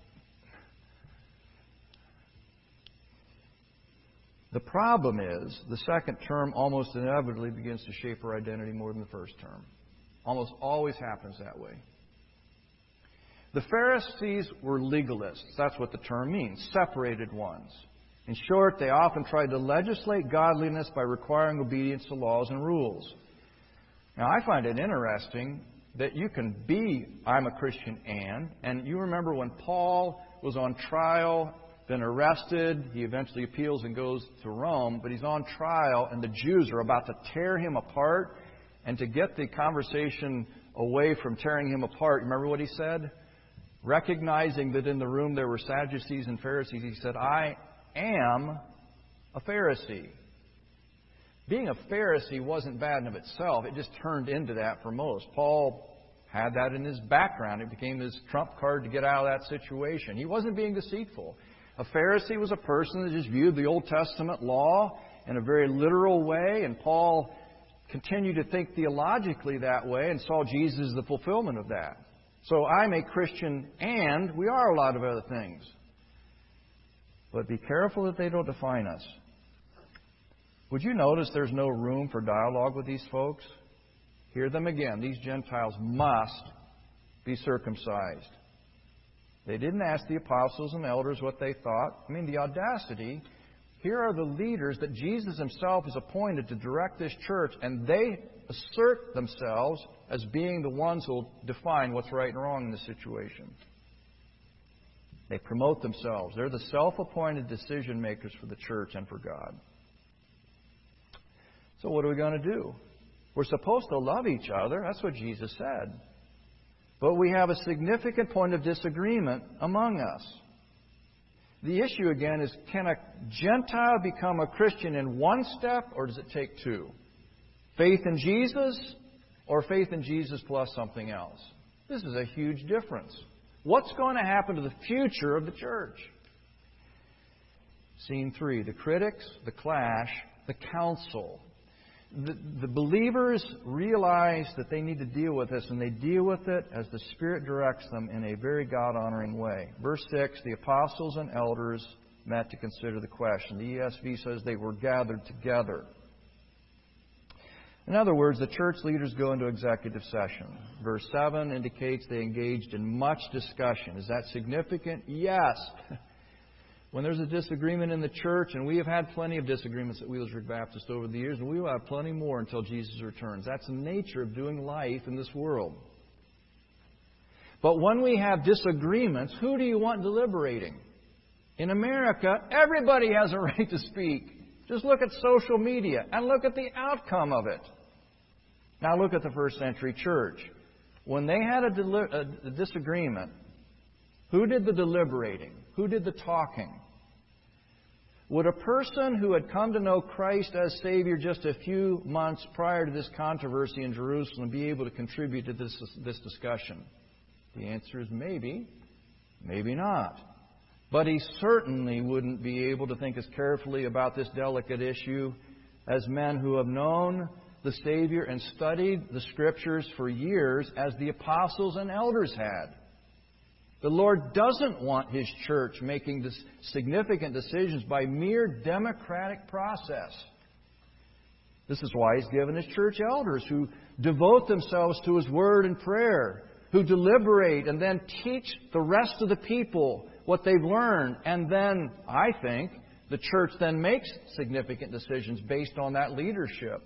Speaker 4: The problem is the second term almost inevitably begins to shape our identity more than the first term. Almost always happens that way. The Pharisees were legalists. That's what the term means. Separated ones. In short, they often tried to legislate godliness by requiring obedience to laws and rules. Now, I find it interesting that you can be, I'm a Christian and you remember when Paul was on trial, been arrested, he eventually appeals and goes to Rome, but he's on trial and the Jews are about to tear him apart. And to get the conversation away from tearing him apart, remember what he said? Recognizing that in the room there were Sadducees and Pharisees, he said, I am a Pharisee. Being a Pharisee wasn't bad in of itself. It just turned into that for most. Paul had that in his background. It became his trump card to get out of that situation. He wasn't being deceitful. A Pharisee was a person that just viewed the Old Testament law in a very literal way, and Paul continued to think theologically that way and saw Jesus as the fulfillment of that. So I'm a Christian and we are a lot of other things. But be careful that they don't define us. Would you notice there's no room for dialogue with these folks? Hear them again. These Gentiles must be circumcised. They didn't ask the apostles and elders what they thought. I mean, the audacity. Here are the leaders that Jesus Himself has appointed to direct this church, and they assert themselves as being the ones who will define what's right and wrong in this situation. They promote themselves. They're the self-appointed decision makers for the church and for God. So what are we going to do? We're supposed to love each other. That's what Jesus said. But we have a significant point of disagreement among us. The issue again is, can a Gentile become a Christian in one step, or does it take two? Faith in Jesus, or faith in Jesus plus something else? This is a huge difference. What's going to happen to the future of the church? Scene 3, the critics, the clash, the council. The believers realize that they need to deal with this, and they deal with it as the Spirit directs them in a very God-honoring way. Verse 6, the apostles and elders met to consider the question. The ESV says they were gathered together. In other words, the church leaders go into executive session. Verse 7 indicates they engaged in much discussion. Is that significant? Yes. When there's a disagreement in the church, and we have had plenty of disagreements at Wheelersburg Baptist over the years, and we will have plenty more until Jesus returns. That's the nature of doing life in this world. But when we have disagreements, who do you want deliberating? In America, everybody has a right to speak. Just look at social media and look at the outcome of it. Now look at the first century church. when they had a disagreement, who did the deliberating? Who did the talking? Would a person who had come to know Christ as Savior just a few months prior to this controversy in Jerusalem be able to contribute to this discussion? The answer is maybe, maybe not. But he certainly wouldn't be able to think as carefully about this delicate issue as men who have known the Savior and studied the Scriptures for years as the apostles and elders had. The Lord doesn't want His church making significant decisions by mere democratic process. This is why He's given His church elders who devote themselves to His Word and prayer, who deliberate and then teach the rest of the people what they've learned. And then, I think, the church then makes significant decisions based on that leadership.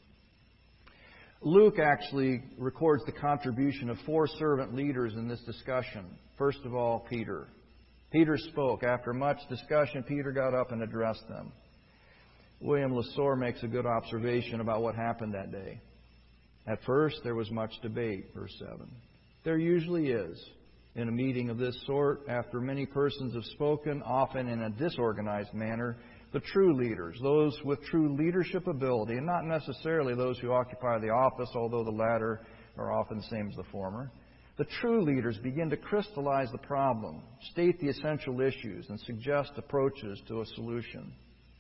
Speaker 4: Luke actually records the contribution of 4 servant leaders in this discussion. First of all, Peter. Peter spoke. After much discussion, Peter got up and addressed them. William Lasore makes a good observation about what happened that day. At first, there was much debate, verse 7. There usually is. In a meeting of this sort, after many persons have spoken, often in a disorganized manner, the true leaders, those with true leadership ability, and not necessarily those who occupy the office, although the latter are often the same as the former, the true leaders begin to crystallize the problem, state the essential issues, and suggest approaches to a solution.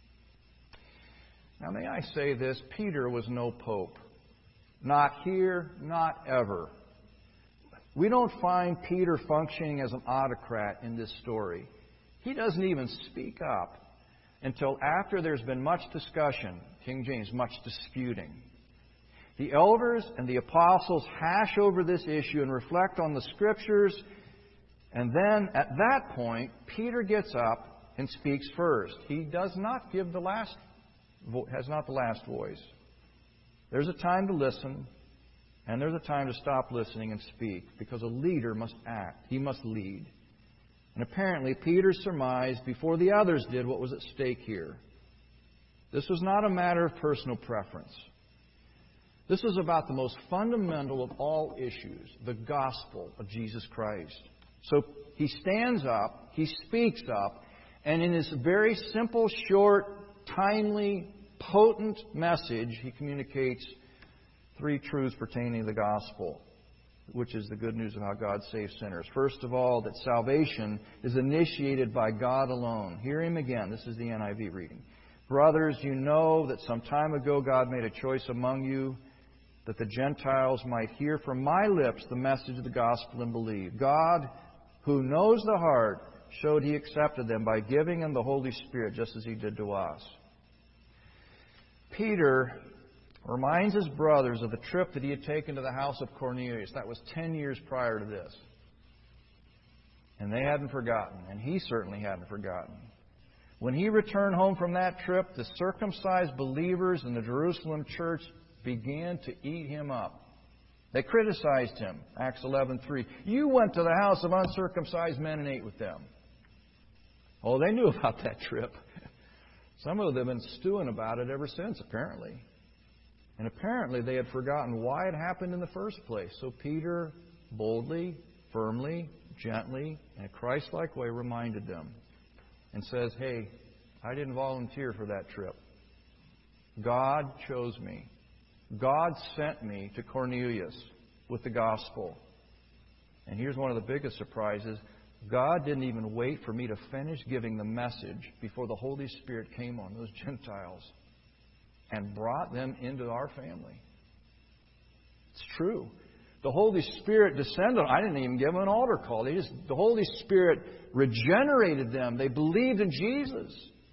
Speaker 4: Now, may I say this? Peter was no pope. Not here, not ever. We don't find Peter functioning as an autocrat in this story. He doesn't even speak up until after there's been much discussion, King James, much disputing. The elders and the apostles hash over this issue and reflect on the Scriptures, and then at that point, Peter gets up and speaks first. He does not give has not the last voice. There's a time to listen, and there's a time to stop listening and speak, because a leader must act. He must lead. And apparently, Peter surmised before the others did what was at stake here. This was not a matter of personal preference. This was about the most fundamental of all issues, the gospel of Jesus Christ. So he stands up, he speaks up, and in his very simple, short, timely, potent message, he communicates 3 truths pertaining to the gospel, which is the good news of how God saves sinners. First of all, that salvation is initiated by God alone. Hear him again. This is the NIV reading. Brothers, you know that some time ago God made a choice among you that the Gentiles might hear from my lips the message of the gospel and believe. God, who knows the heart, showed He accepted them by giving them the Holy Spirit, just as He did to us. Peter reminds his brothers of the trip that he had taken to the house of Cornelius. That was 10 years prior to this. And they hadn't forgotten, and he certainly hadn't forgotten. When he returned home from that trip, the circumcised believers in the Jerusalem church began to eat him up. They criticized him. Acts 11:3. You went to the house of uncircumcised men and ate with them. Oh, they knew about that trip. Some of them have been stewing about it ever since, apparently. And apparently they had forgotten why it happened in the first place. So Peter boldly, firmly, gently, in a Christ-like way reminded them and says, hey, I didn't volunteer for that trip. God chose me. God sent me to Cornelius with the gospel. And here's one of the biggest surprises. God didn't even wait for me to finish giving the message before the Holy Spirit came on those Gentiles and brought them into our family. It's true. The Holy Spirit descended. I didn't even give them an altar call. The Holy Spirit regenerated them. They believed in Jesus.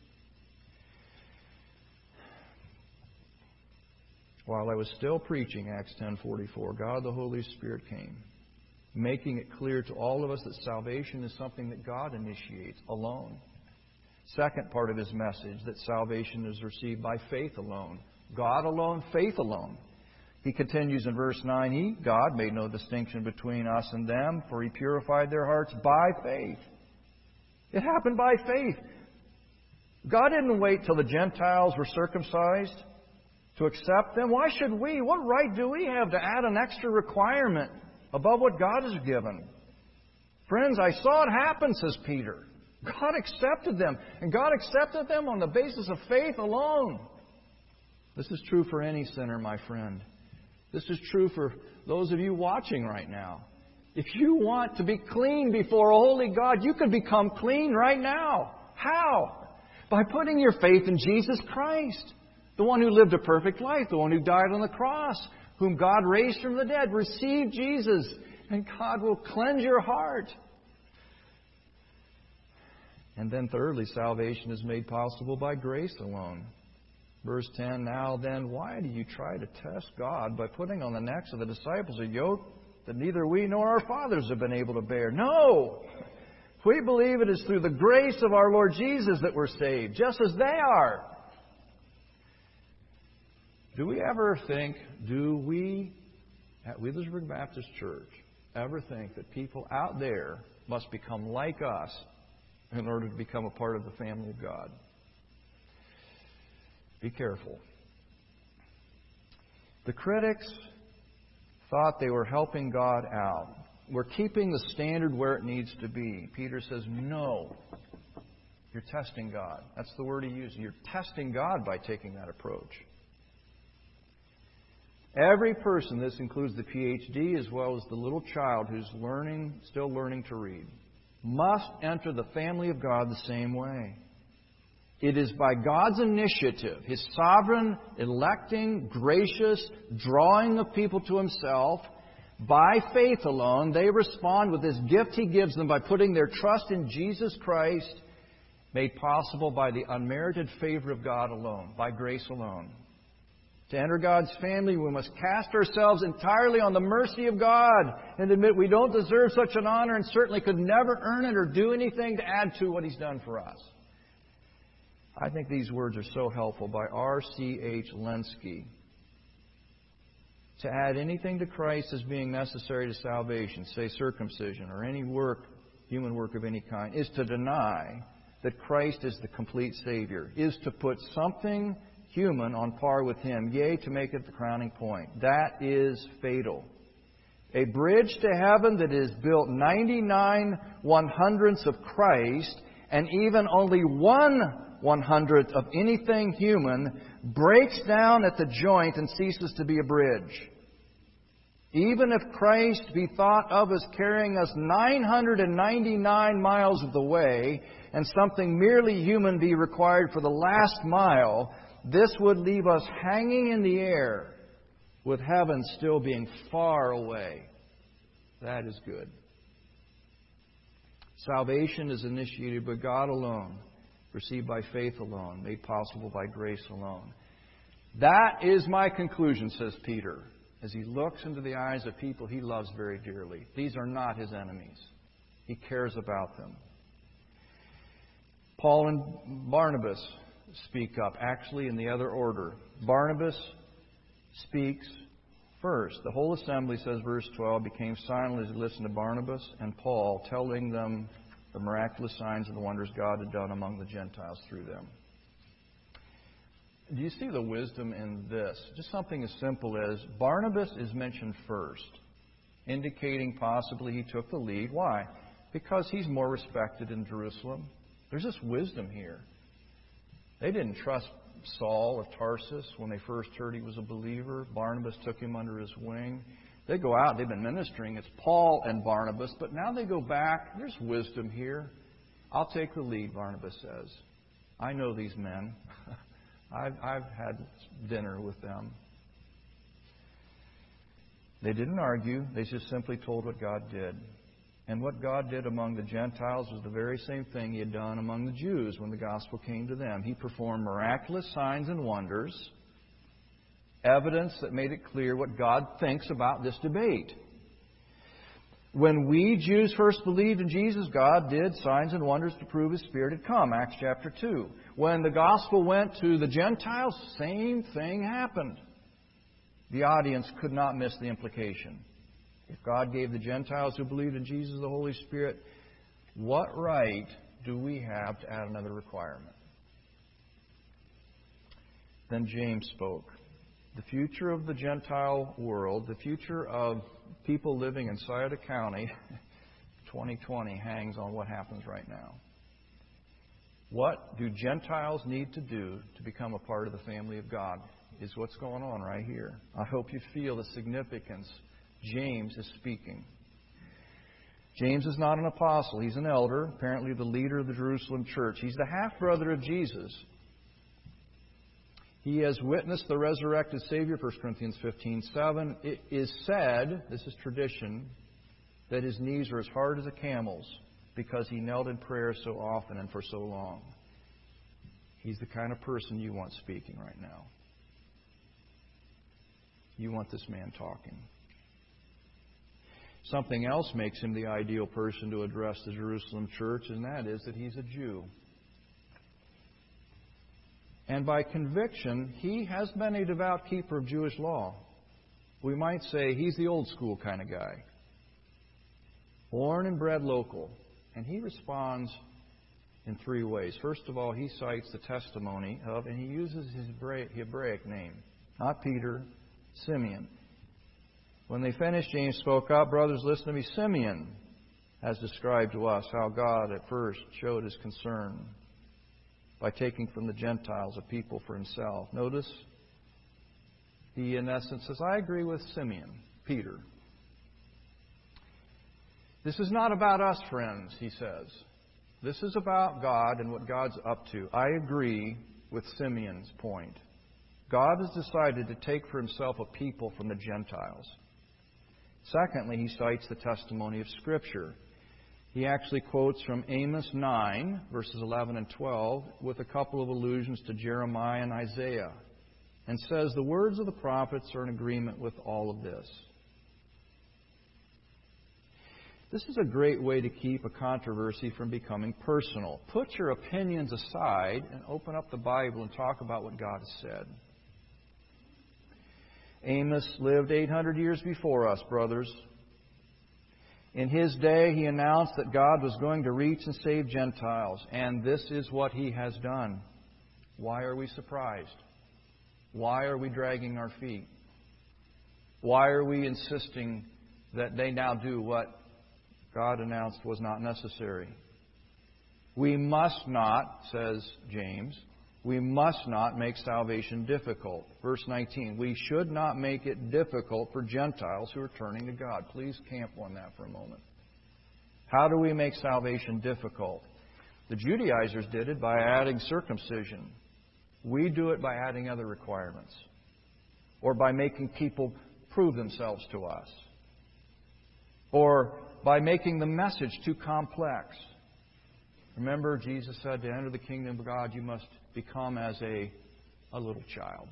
Speaker 4: While I was still preaching, Acts 10:44, God the Holy Spirit came, making it clear to all of us that salvation is something that God initiates alone. Second part of his message, that salvation is received by faith alone. God alone, faith alone. He continues in verse 9, God, made no distinction between us and them, for He purified their hearts by faith. It happened by faith. God didn't wait till the Gentiles were circumcised to accept them. Why should we? What right do we have to add an extra requirement above what God has given. Friends, I saw it happen, says Peter. God accepted them, and God accepted them on the basis of faith alone. This is true for any sinner, my friend. This is true for those of you watching right now. If you want to be clean before a holy God, you can become clean right now. How? By putting your faith in Jesus Christ, the one who lived a perfect life, the one who died on the cross, whom God raised from the dead. Receive Jesus, and God will cleanse your heart. And then thirdly, salvation is made possible by grace alone. Verse 10, now then, why do you try to test God by putting on the necks of the disciples a yoke that neither we nor our fathers have been able to bear? No! We believe it is through the grace of our Lord Jesus that we're saved, just as they are. Do we ever think, at Wheelersburg Baptist Church, ever think that people out there must become like us in order to become a part of the family of God? Be careful. The critics thought they were helping God out. We're keeping the standard where it needs to be. Peter says, no. You're testing God. That's the word he used. You're testing God by taking that approach. Every person, this includes the PhD as well as the little child who's still learning to read, must enter the family of God the same way. It is by God's initiative, His sovereign, electing, gracious, drawing of people to Himself. By faith alone, they respond with this gift He gives them by putting their trust in Jesus Christ, made possible by the unmerited favor of God alone, by grace alone. To enter God's family, we must cast ourselves entirely on the mercy of God and admit we don't deserve such an honor and certainly could never earn it or do anything to add to what He's done for us. I think these words are so helpful by R.C.H. Lenski. To add anything to Christ as being necessary to salvation, say circumcision or any work, human work of any kind, is to deny that Christ is the complete Savior, is to put something human on par with Him, yea, to make it the crowning point. That is fatal. A bridge to heaven that is built 99 1/100ths of Christ and even only 1/100th of anything human breaks down at the joint and ceases to be a bridge. Even if Christ be thought of as carrying us 999 miles of the way and something merely human be required for the last mile, this would leave us hanging in the air with heaven still being far away. That is good. Salvation is initiated by God alone, received by faith alone, made possible by grace alone. That is my conclusion, says Peter, as he looks into the eyes of people he loves very dearly. These are not his enemies. He cares about them. Paul and Barnabas speak up, actually in the other order. Barnabas speaks first. The whole assembly, says verse 12, became silent as they listened to Barnabas and Paul, telling them the miraculous signs and the wonders God had done among the Gentiles through them. Do you see the wisdom in this? Just something as simple as Barnabas is mentioned first, indicating possibly he took the lead. Why? Because he's more respected in Jerusalem. There's this wisdom here. They didn't trust Saul of Tarsus when they first heard he was a believer. Barnabas took him under his wing. They go out, they've been ministering. It's Paul and Barnabas, but now they go back. There's wisdom here. I'll take the lead, Barnabas says. I know these men. I've had dinner with them. They didn't argue. They just simply told what God did. And what God did among the Gentiles was the very same thing He had done among the Jews when the gospel came to them. He performed miraculous signs and wonders, evidence that made it clear what God thinks about this debate. When we Jews first believed in Jesus, God did signs and wonders to prove His Spirit had come. Acts chapter 2. When the gospel went to the Gentiles, same thing happened. The audience could not miss the implication. If God gave the Gentiles who believed in Jesus the Holy Spirit, what right do we have to add another requirement? Then James spoke. The future of the Gentile world, the future of people living in Scioto County, 2020, hangs on what happens right now. What do Gentiles need to do to become a part of the family of God is what's going on right here. I hope you feel the significance. James is speaking. James is not an apostle. He's an elder, apparently the leader of the Jerusalem church. He's the half-brother of Jesus. He has witnessed the resurrected Savior, 1 Corinthians 15:7. It is said, this is tradition, that his knees are as hard as a camel's because he knelt in prayer so often and for so long. He's the kind of person you want speaking right now. You want this man talking. Something else makes him the ideal person to address the Jerusalem church, and that is that he's a Jew. And by conviction, he has been a devout keeper of Jewish law. We might say he's the old school kind of guy. Born and bred local. And he responds in three ways. First of all, he cites the testimony of, and he uses his Hebraic name. Not Peter, Simeon. When they finished, James spoke up, "Brothers, listen to me. Simeon has described to us how God at first showed his concern by taking from the Gentiles a people for himself." Notice, he in essence says, I agree with Simeon, Peter. This is not about us, friends, he says. This is about God and what God's up to. I agree with Simeon's point. God has decided to take for himself a people from the Gentiles. Secondly, he cites the testimony of Scripture. He actually quotes from Amos 9, verses 11 and 12, with a couple of allusions to Jeremiah and Isaiah, and says the words of the prophets are in agreement with all of this. This is a great way to keep a controversy from becoming personal. Put your opinions aside and open up the Bible and talk about what God has said. Amos lived 800 years before us, brothers. In his day, he announced that God was going to reach and save Gentiles, and this is what he has done. Why are we surprised? Why are we dragging our feet? Why are we insisting that they now do what God announced was not necessary? We must not, says James, we must not make salvation difficult. Verse 19, we should not make it difficult for Gentiles who are turning to God. Please camp on that for a moment. How do we make salvation difficult? The Judaizers did it by adding circumcision. We do it by adding other requirements, or by making people prove themselves to us, or by making the message too complex. Remember, Jesus said, to enter the kingdom of God, you must become as a little child.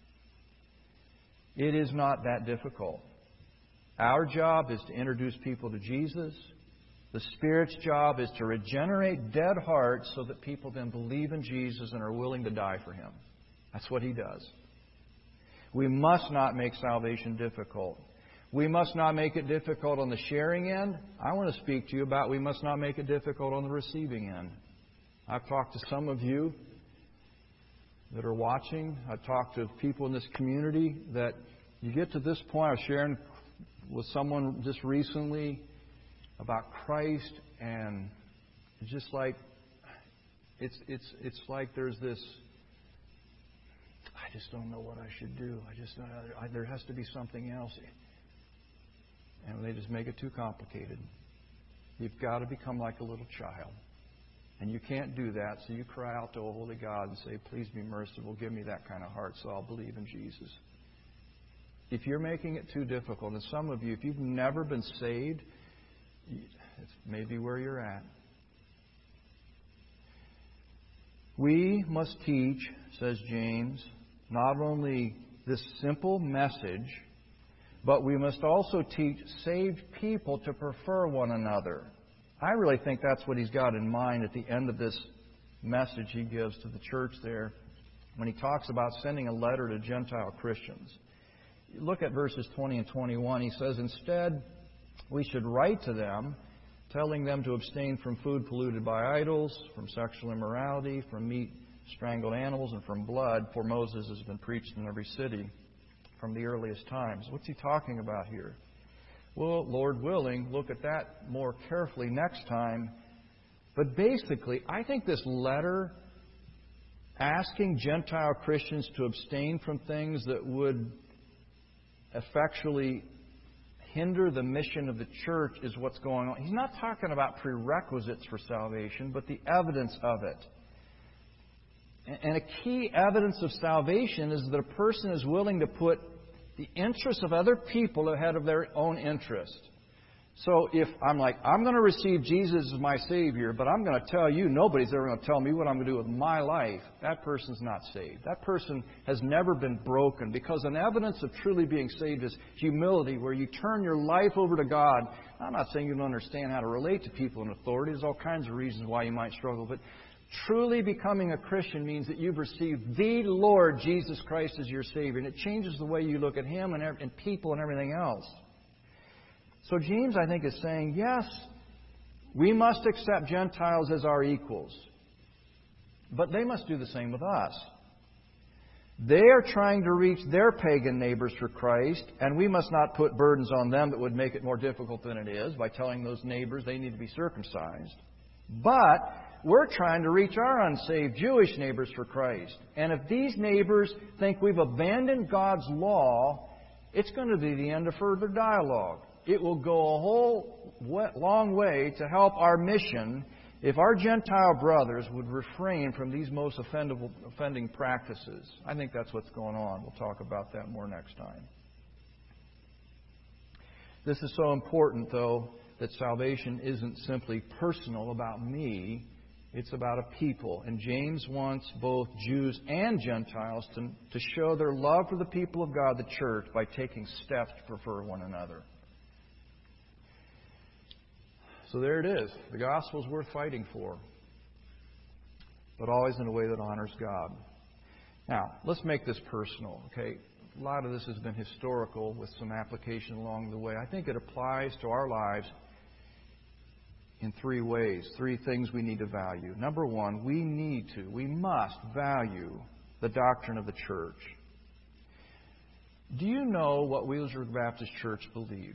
Speaker 4: It is not that difficult. Our job is to introduce people to Jesus. The Spirit's job is to regenerate dead hearts so that people then believe in Jesus and are willing to die for Him. That's what He does. We must not make salvation difficult. We must not make it difficult on the sharing end. I want to speak to you about we must not make it difficult on the receiving end. I've talked to some of you that are watching. I've talked to people in this community that you get to this point. I was sharing with someone just recently about Christ, and it's just like it's like there's this. I just don't know what I should do. There has to be something else. And they just make it too complicated. You've got to become like a little child. And you can't do that, so you cry out to a holy God and say, please be merciful, give me that kind of heart so I'll believe in Jesus. If you're making it too difficult, and some of you, if you've never been saved, it's maybe where you're at. We must teach, says James, not only this simple message, but we must also teach saved people to prefer one another. I really think that's what he's got in mind at the end of this message he gives to the church there when he talks about sending a letter to Gentile Christians. Look at verses 20 and 21. He says, instead, we should write to them, telling them to abstain from food polluted by idols, from sexual immorality, from meat strangled animals, and from blood, for Moses has been preached in every city. from the earliest times. What's he talking about here? Well, Lord willing, look at that more carefully next time. But basically, I think this letter asking Gentile Christians to abstain from things that would effectually hinder the mission of the church is what's going on. He's not talking about prerequisites for salvation, but the evidence of it. And a key evidence of salvation is that a person is willing to put the interests of other people ahead of their own interest. So if I'm like, I'm going to receive Jesus as my Savior, but I'm going to tell you, nobody's ever going to tell me what I'm going to do with my life, that person's not saved. That person has never been broken, because an evidence of truly being saved is humility, where you turn your life over to God. I'm not saying you don't understand how to relate to people in authority. There's all kinds of reasons why you might struggle, but truly becoming a Christian means that you've received the Lord Jesus Christ as your Savior, and it changes the way you look at Him and people and everything else. So James, I think, is saying, yes, we must accept Gentiles as our equals, but they must do the same with us. They are trying to reach their pagan neighbors for Christ, and we must not put burdens on them that would make it more difficult than it is by telling those neighbors they need to be circumcised. But we're trying to reach our unsaved Jewish neighbors for Christ. And if these neighbors think we've abandoned God's law, it's going to be the end of further dialogue. It will go a whole long way to help our mission if our Gentile brothers would refrain from these most offending practices. I think that's what's going on. We'll talk about that more next time. This is so important, though, that salvation isn't simply personal about me. It's about a people. And James wants both Jews and Gentiles to show their love for the people of God, the church, by taking steps to prefer one another. So there it is. The gospel is worth fighting for, but always in a way that honors God. Now, let's make this personal, okay? A lot of this has been historical with some application along the way. I think it applies to our lives in three ways, three things we need to value. Number one, we must value the doctrine of the church. Do you know what Wheelersburg Baptist Church believes?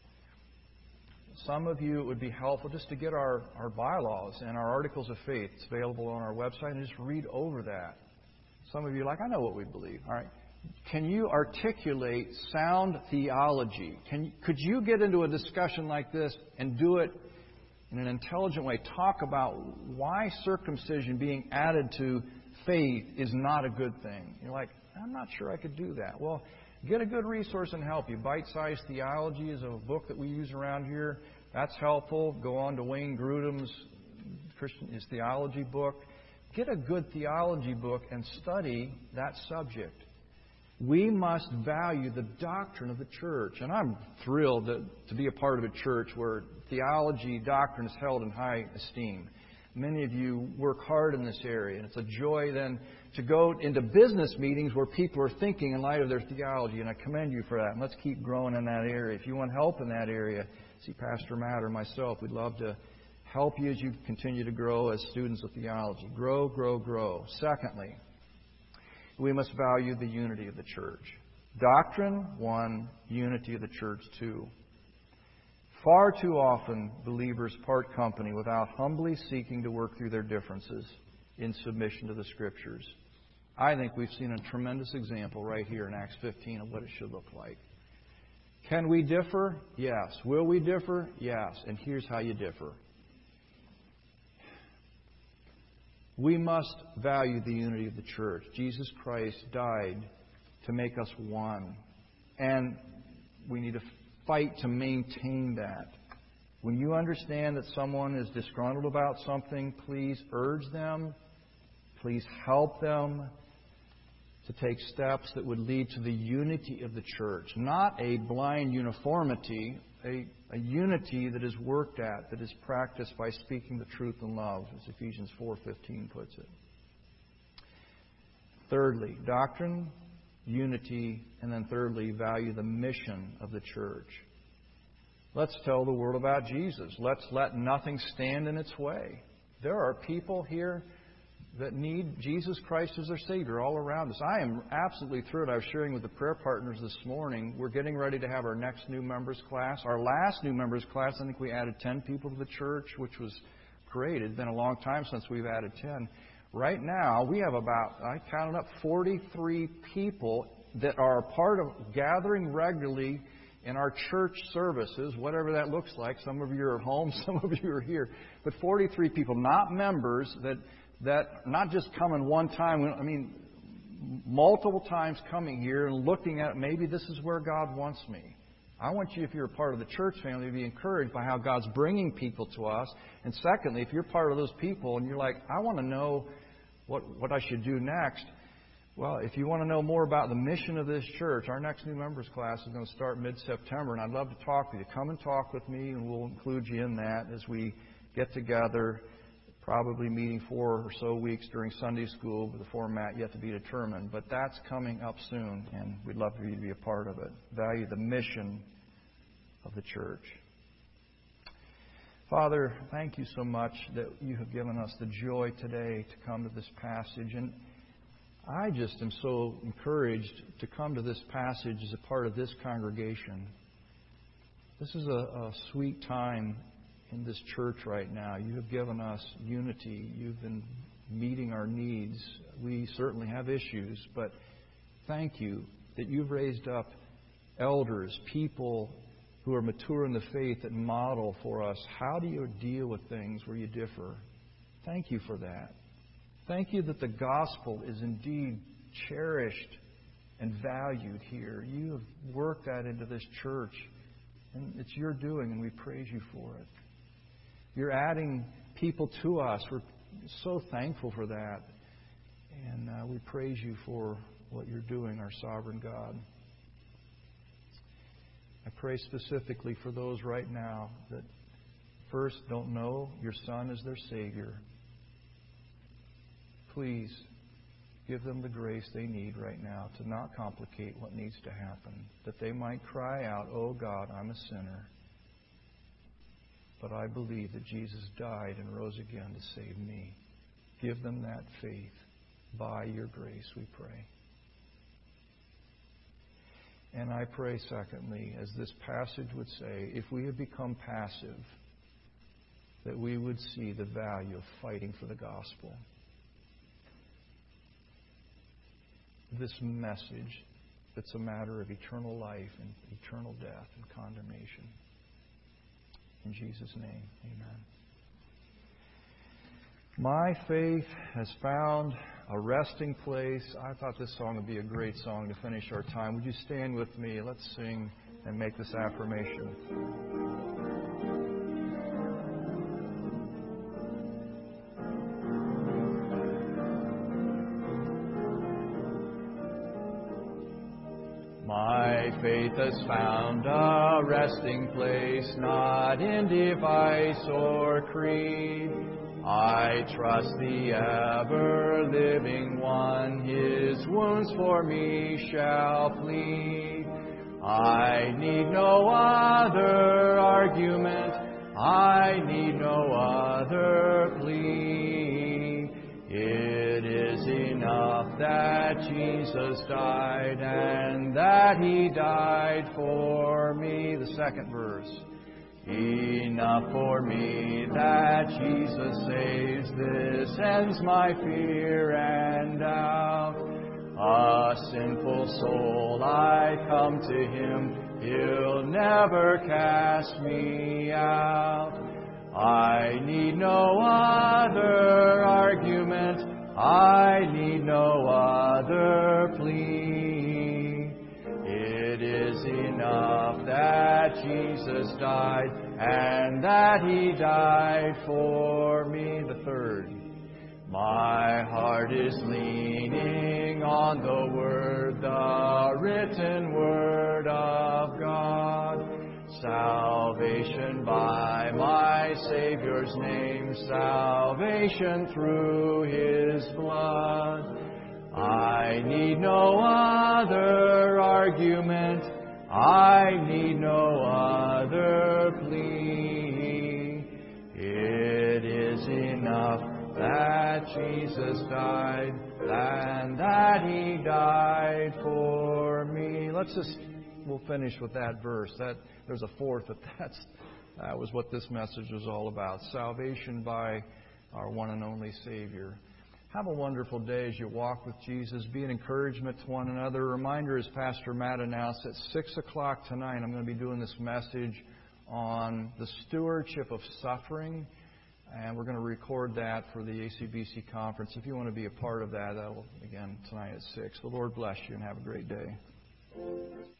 Speaker 4: Some of you, it would be helpful just to get our bylaws and our articles of faith. It's available on our website, and just read over that. Some of you are like, I know what we believe. All right. Can you articulate sound theology? Could you get into a discussion like this and do it in an intelligent way? Talk about why circumcision being added to faith is not a good thing. You're like, I'm not sure I could do that. Well, get a good resource and help you. Bite-Sized Theology is a book that we use around here. That's helpful. Go on to Wayne Grudem's Christian theology book. Get a good theology book and study that subject. We must value the doctrine of the church. And I'm thrilled to be a part of a church where theology, doctrine is held in high esteem. Many of you work hard in this area, and it's a joy then to go into business meetings where people are thinking in light of their theology, and I commend you for that. And let's keep growing in that area. If you want help in that area, see Pastor Matt or myself, we'd love to help you as you continue to grow as students of theology. Grow, grow, grow. Secondly, we must value the unity of the church. Doctrine, 1. Unity of the church, 2. Far too often, believers part company without humbly seeking to work through their differences in submission to the Scriptures. I think we've seen a tremendous example right here in Acts 15 of what it should look like. Can we differ? Yes. Will we differ? Yes. And here's how you differ. We must value the unity of the church. Jesus Christ died to make us one. And we need to fight to maintain that. When you understand that someone is disgruntled about something, please urge them. Please help them to take steps that would lead to the unity of the church. Not a blind uniformity, a unity that is worked at, that is practiced by speaking the truth in love, as Ephesians 4:15 puts it. Thirdly, doctrine, unity, and then thirdly, value the mission of the church. Let's tell the world about Jesus. Let's let nothing stand in its way. There are people here that need Jesus Christ as their Savior all around us. I am absolutely thrilled. I was sharing with the prayer partners this morning. We're getting ready to have our next new members class. Our last new members class, I think we added 10 people to the church, which was great. It's been a long time since we've added 10. Right now, we have about, I counted up, 43 people that are a part of gathering regularly in our church services, whatever that looks like. Some of you are at home, some of you are here. But 43 people, not members, that not just coming one time, I mean, multiple times coming here and looking at maybe this is where God wants me. I want you, if you're a part of the church family, to be encouraged by how God's bringing people to us. And secondly, if you're part of those people and you're like, I want to know what I should do next. Well, if you want to know more about the mission of this church, our next new members class is going to start mid-September, and I'd love to talk with you. Come and talk with me, and we'll include you in that as we get together, probably meeting 4 or so weeks during Sunday school, with the format yet to be determined. But that's coming up soon, and we'd love for you to be a part of it. Value the mission of the church. Father, thank you so much that you have given us the joy today to come to this passage. And I just am so encouraged to come to this passage as a part of this congregation. This is a sweet time in this church right now. You have given us unity. You've been meeting our needs. We certainly have issues, but thank you that you've raised up elders, people who are mature in the faith that model for us how do you deal with things where you differ. Thank you for that. Thank you that the gospel is indeed cherished and valued here. You have worked that into this church, and it's your doing, and we praise you for it. You're adding people to us. We're so thankful for that, and we praise you for what you're doing, our sovereign God. I pray specifically for those right now that first don't know your Son as their Savior. Please give them the grace they need right now to not complicate what needs to happen, that they might cry out, "Oh God, I'm a sinner, but I believe that Jesus died and rose again to save me." Give them that faith by your grace, we pray. And I pray, secondly, as this passage would say, if we have become passive, that we would see the value of fighting for the gospel. This message that's a matter of eternal life and eternal death and condemnation. In Jesus' name, amen. My faith has found a resting place. I thought this song would be a great song to finish our time. Would you stand with me? Let's sing and make this affirmation. My faith has found a resting place, not in device or creed. I trust the ever-living One, His wounds for me shall plead. I need no other argument, I need no other plea. It is enough that Jesus died and that He died for me. The second verse. Enough for me that Jesus saves, this ends my fear and doubt. A sinful soul, I come to Him, He'll never cast me out. I need no other argument, I need no other plea. It is enough that Jesus died and that He died for me. The third. My heart is leaning on the Word, the written Word of God. Salvation by my Savior's name, salvation through His blood. I need no other argument, I need no other plea. It is enough that that Jesus died, and that He died for me. We'll finish with that verse. There's a fourth, but that was what this message was all about. Salvation by our one and only Savior. Have a wonderful day as you walk with Jesus. Be an encouragement to one another. A reminder, as Pastor Matt announced, at 6 o'clock tonight, I'm going to be doing this message on the stewardship of suffering. And we're going to record that for the ACBC conference. If you want to be a part of that, that'll, again, tonight at 6. The Lord bless you and have a great day.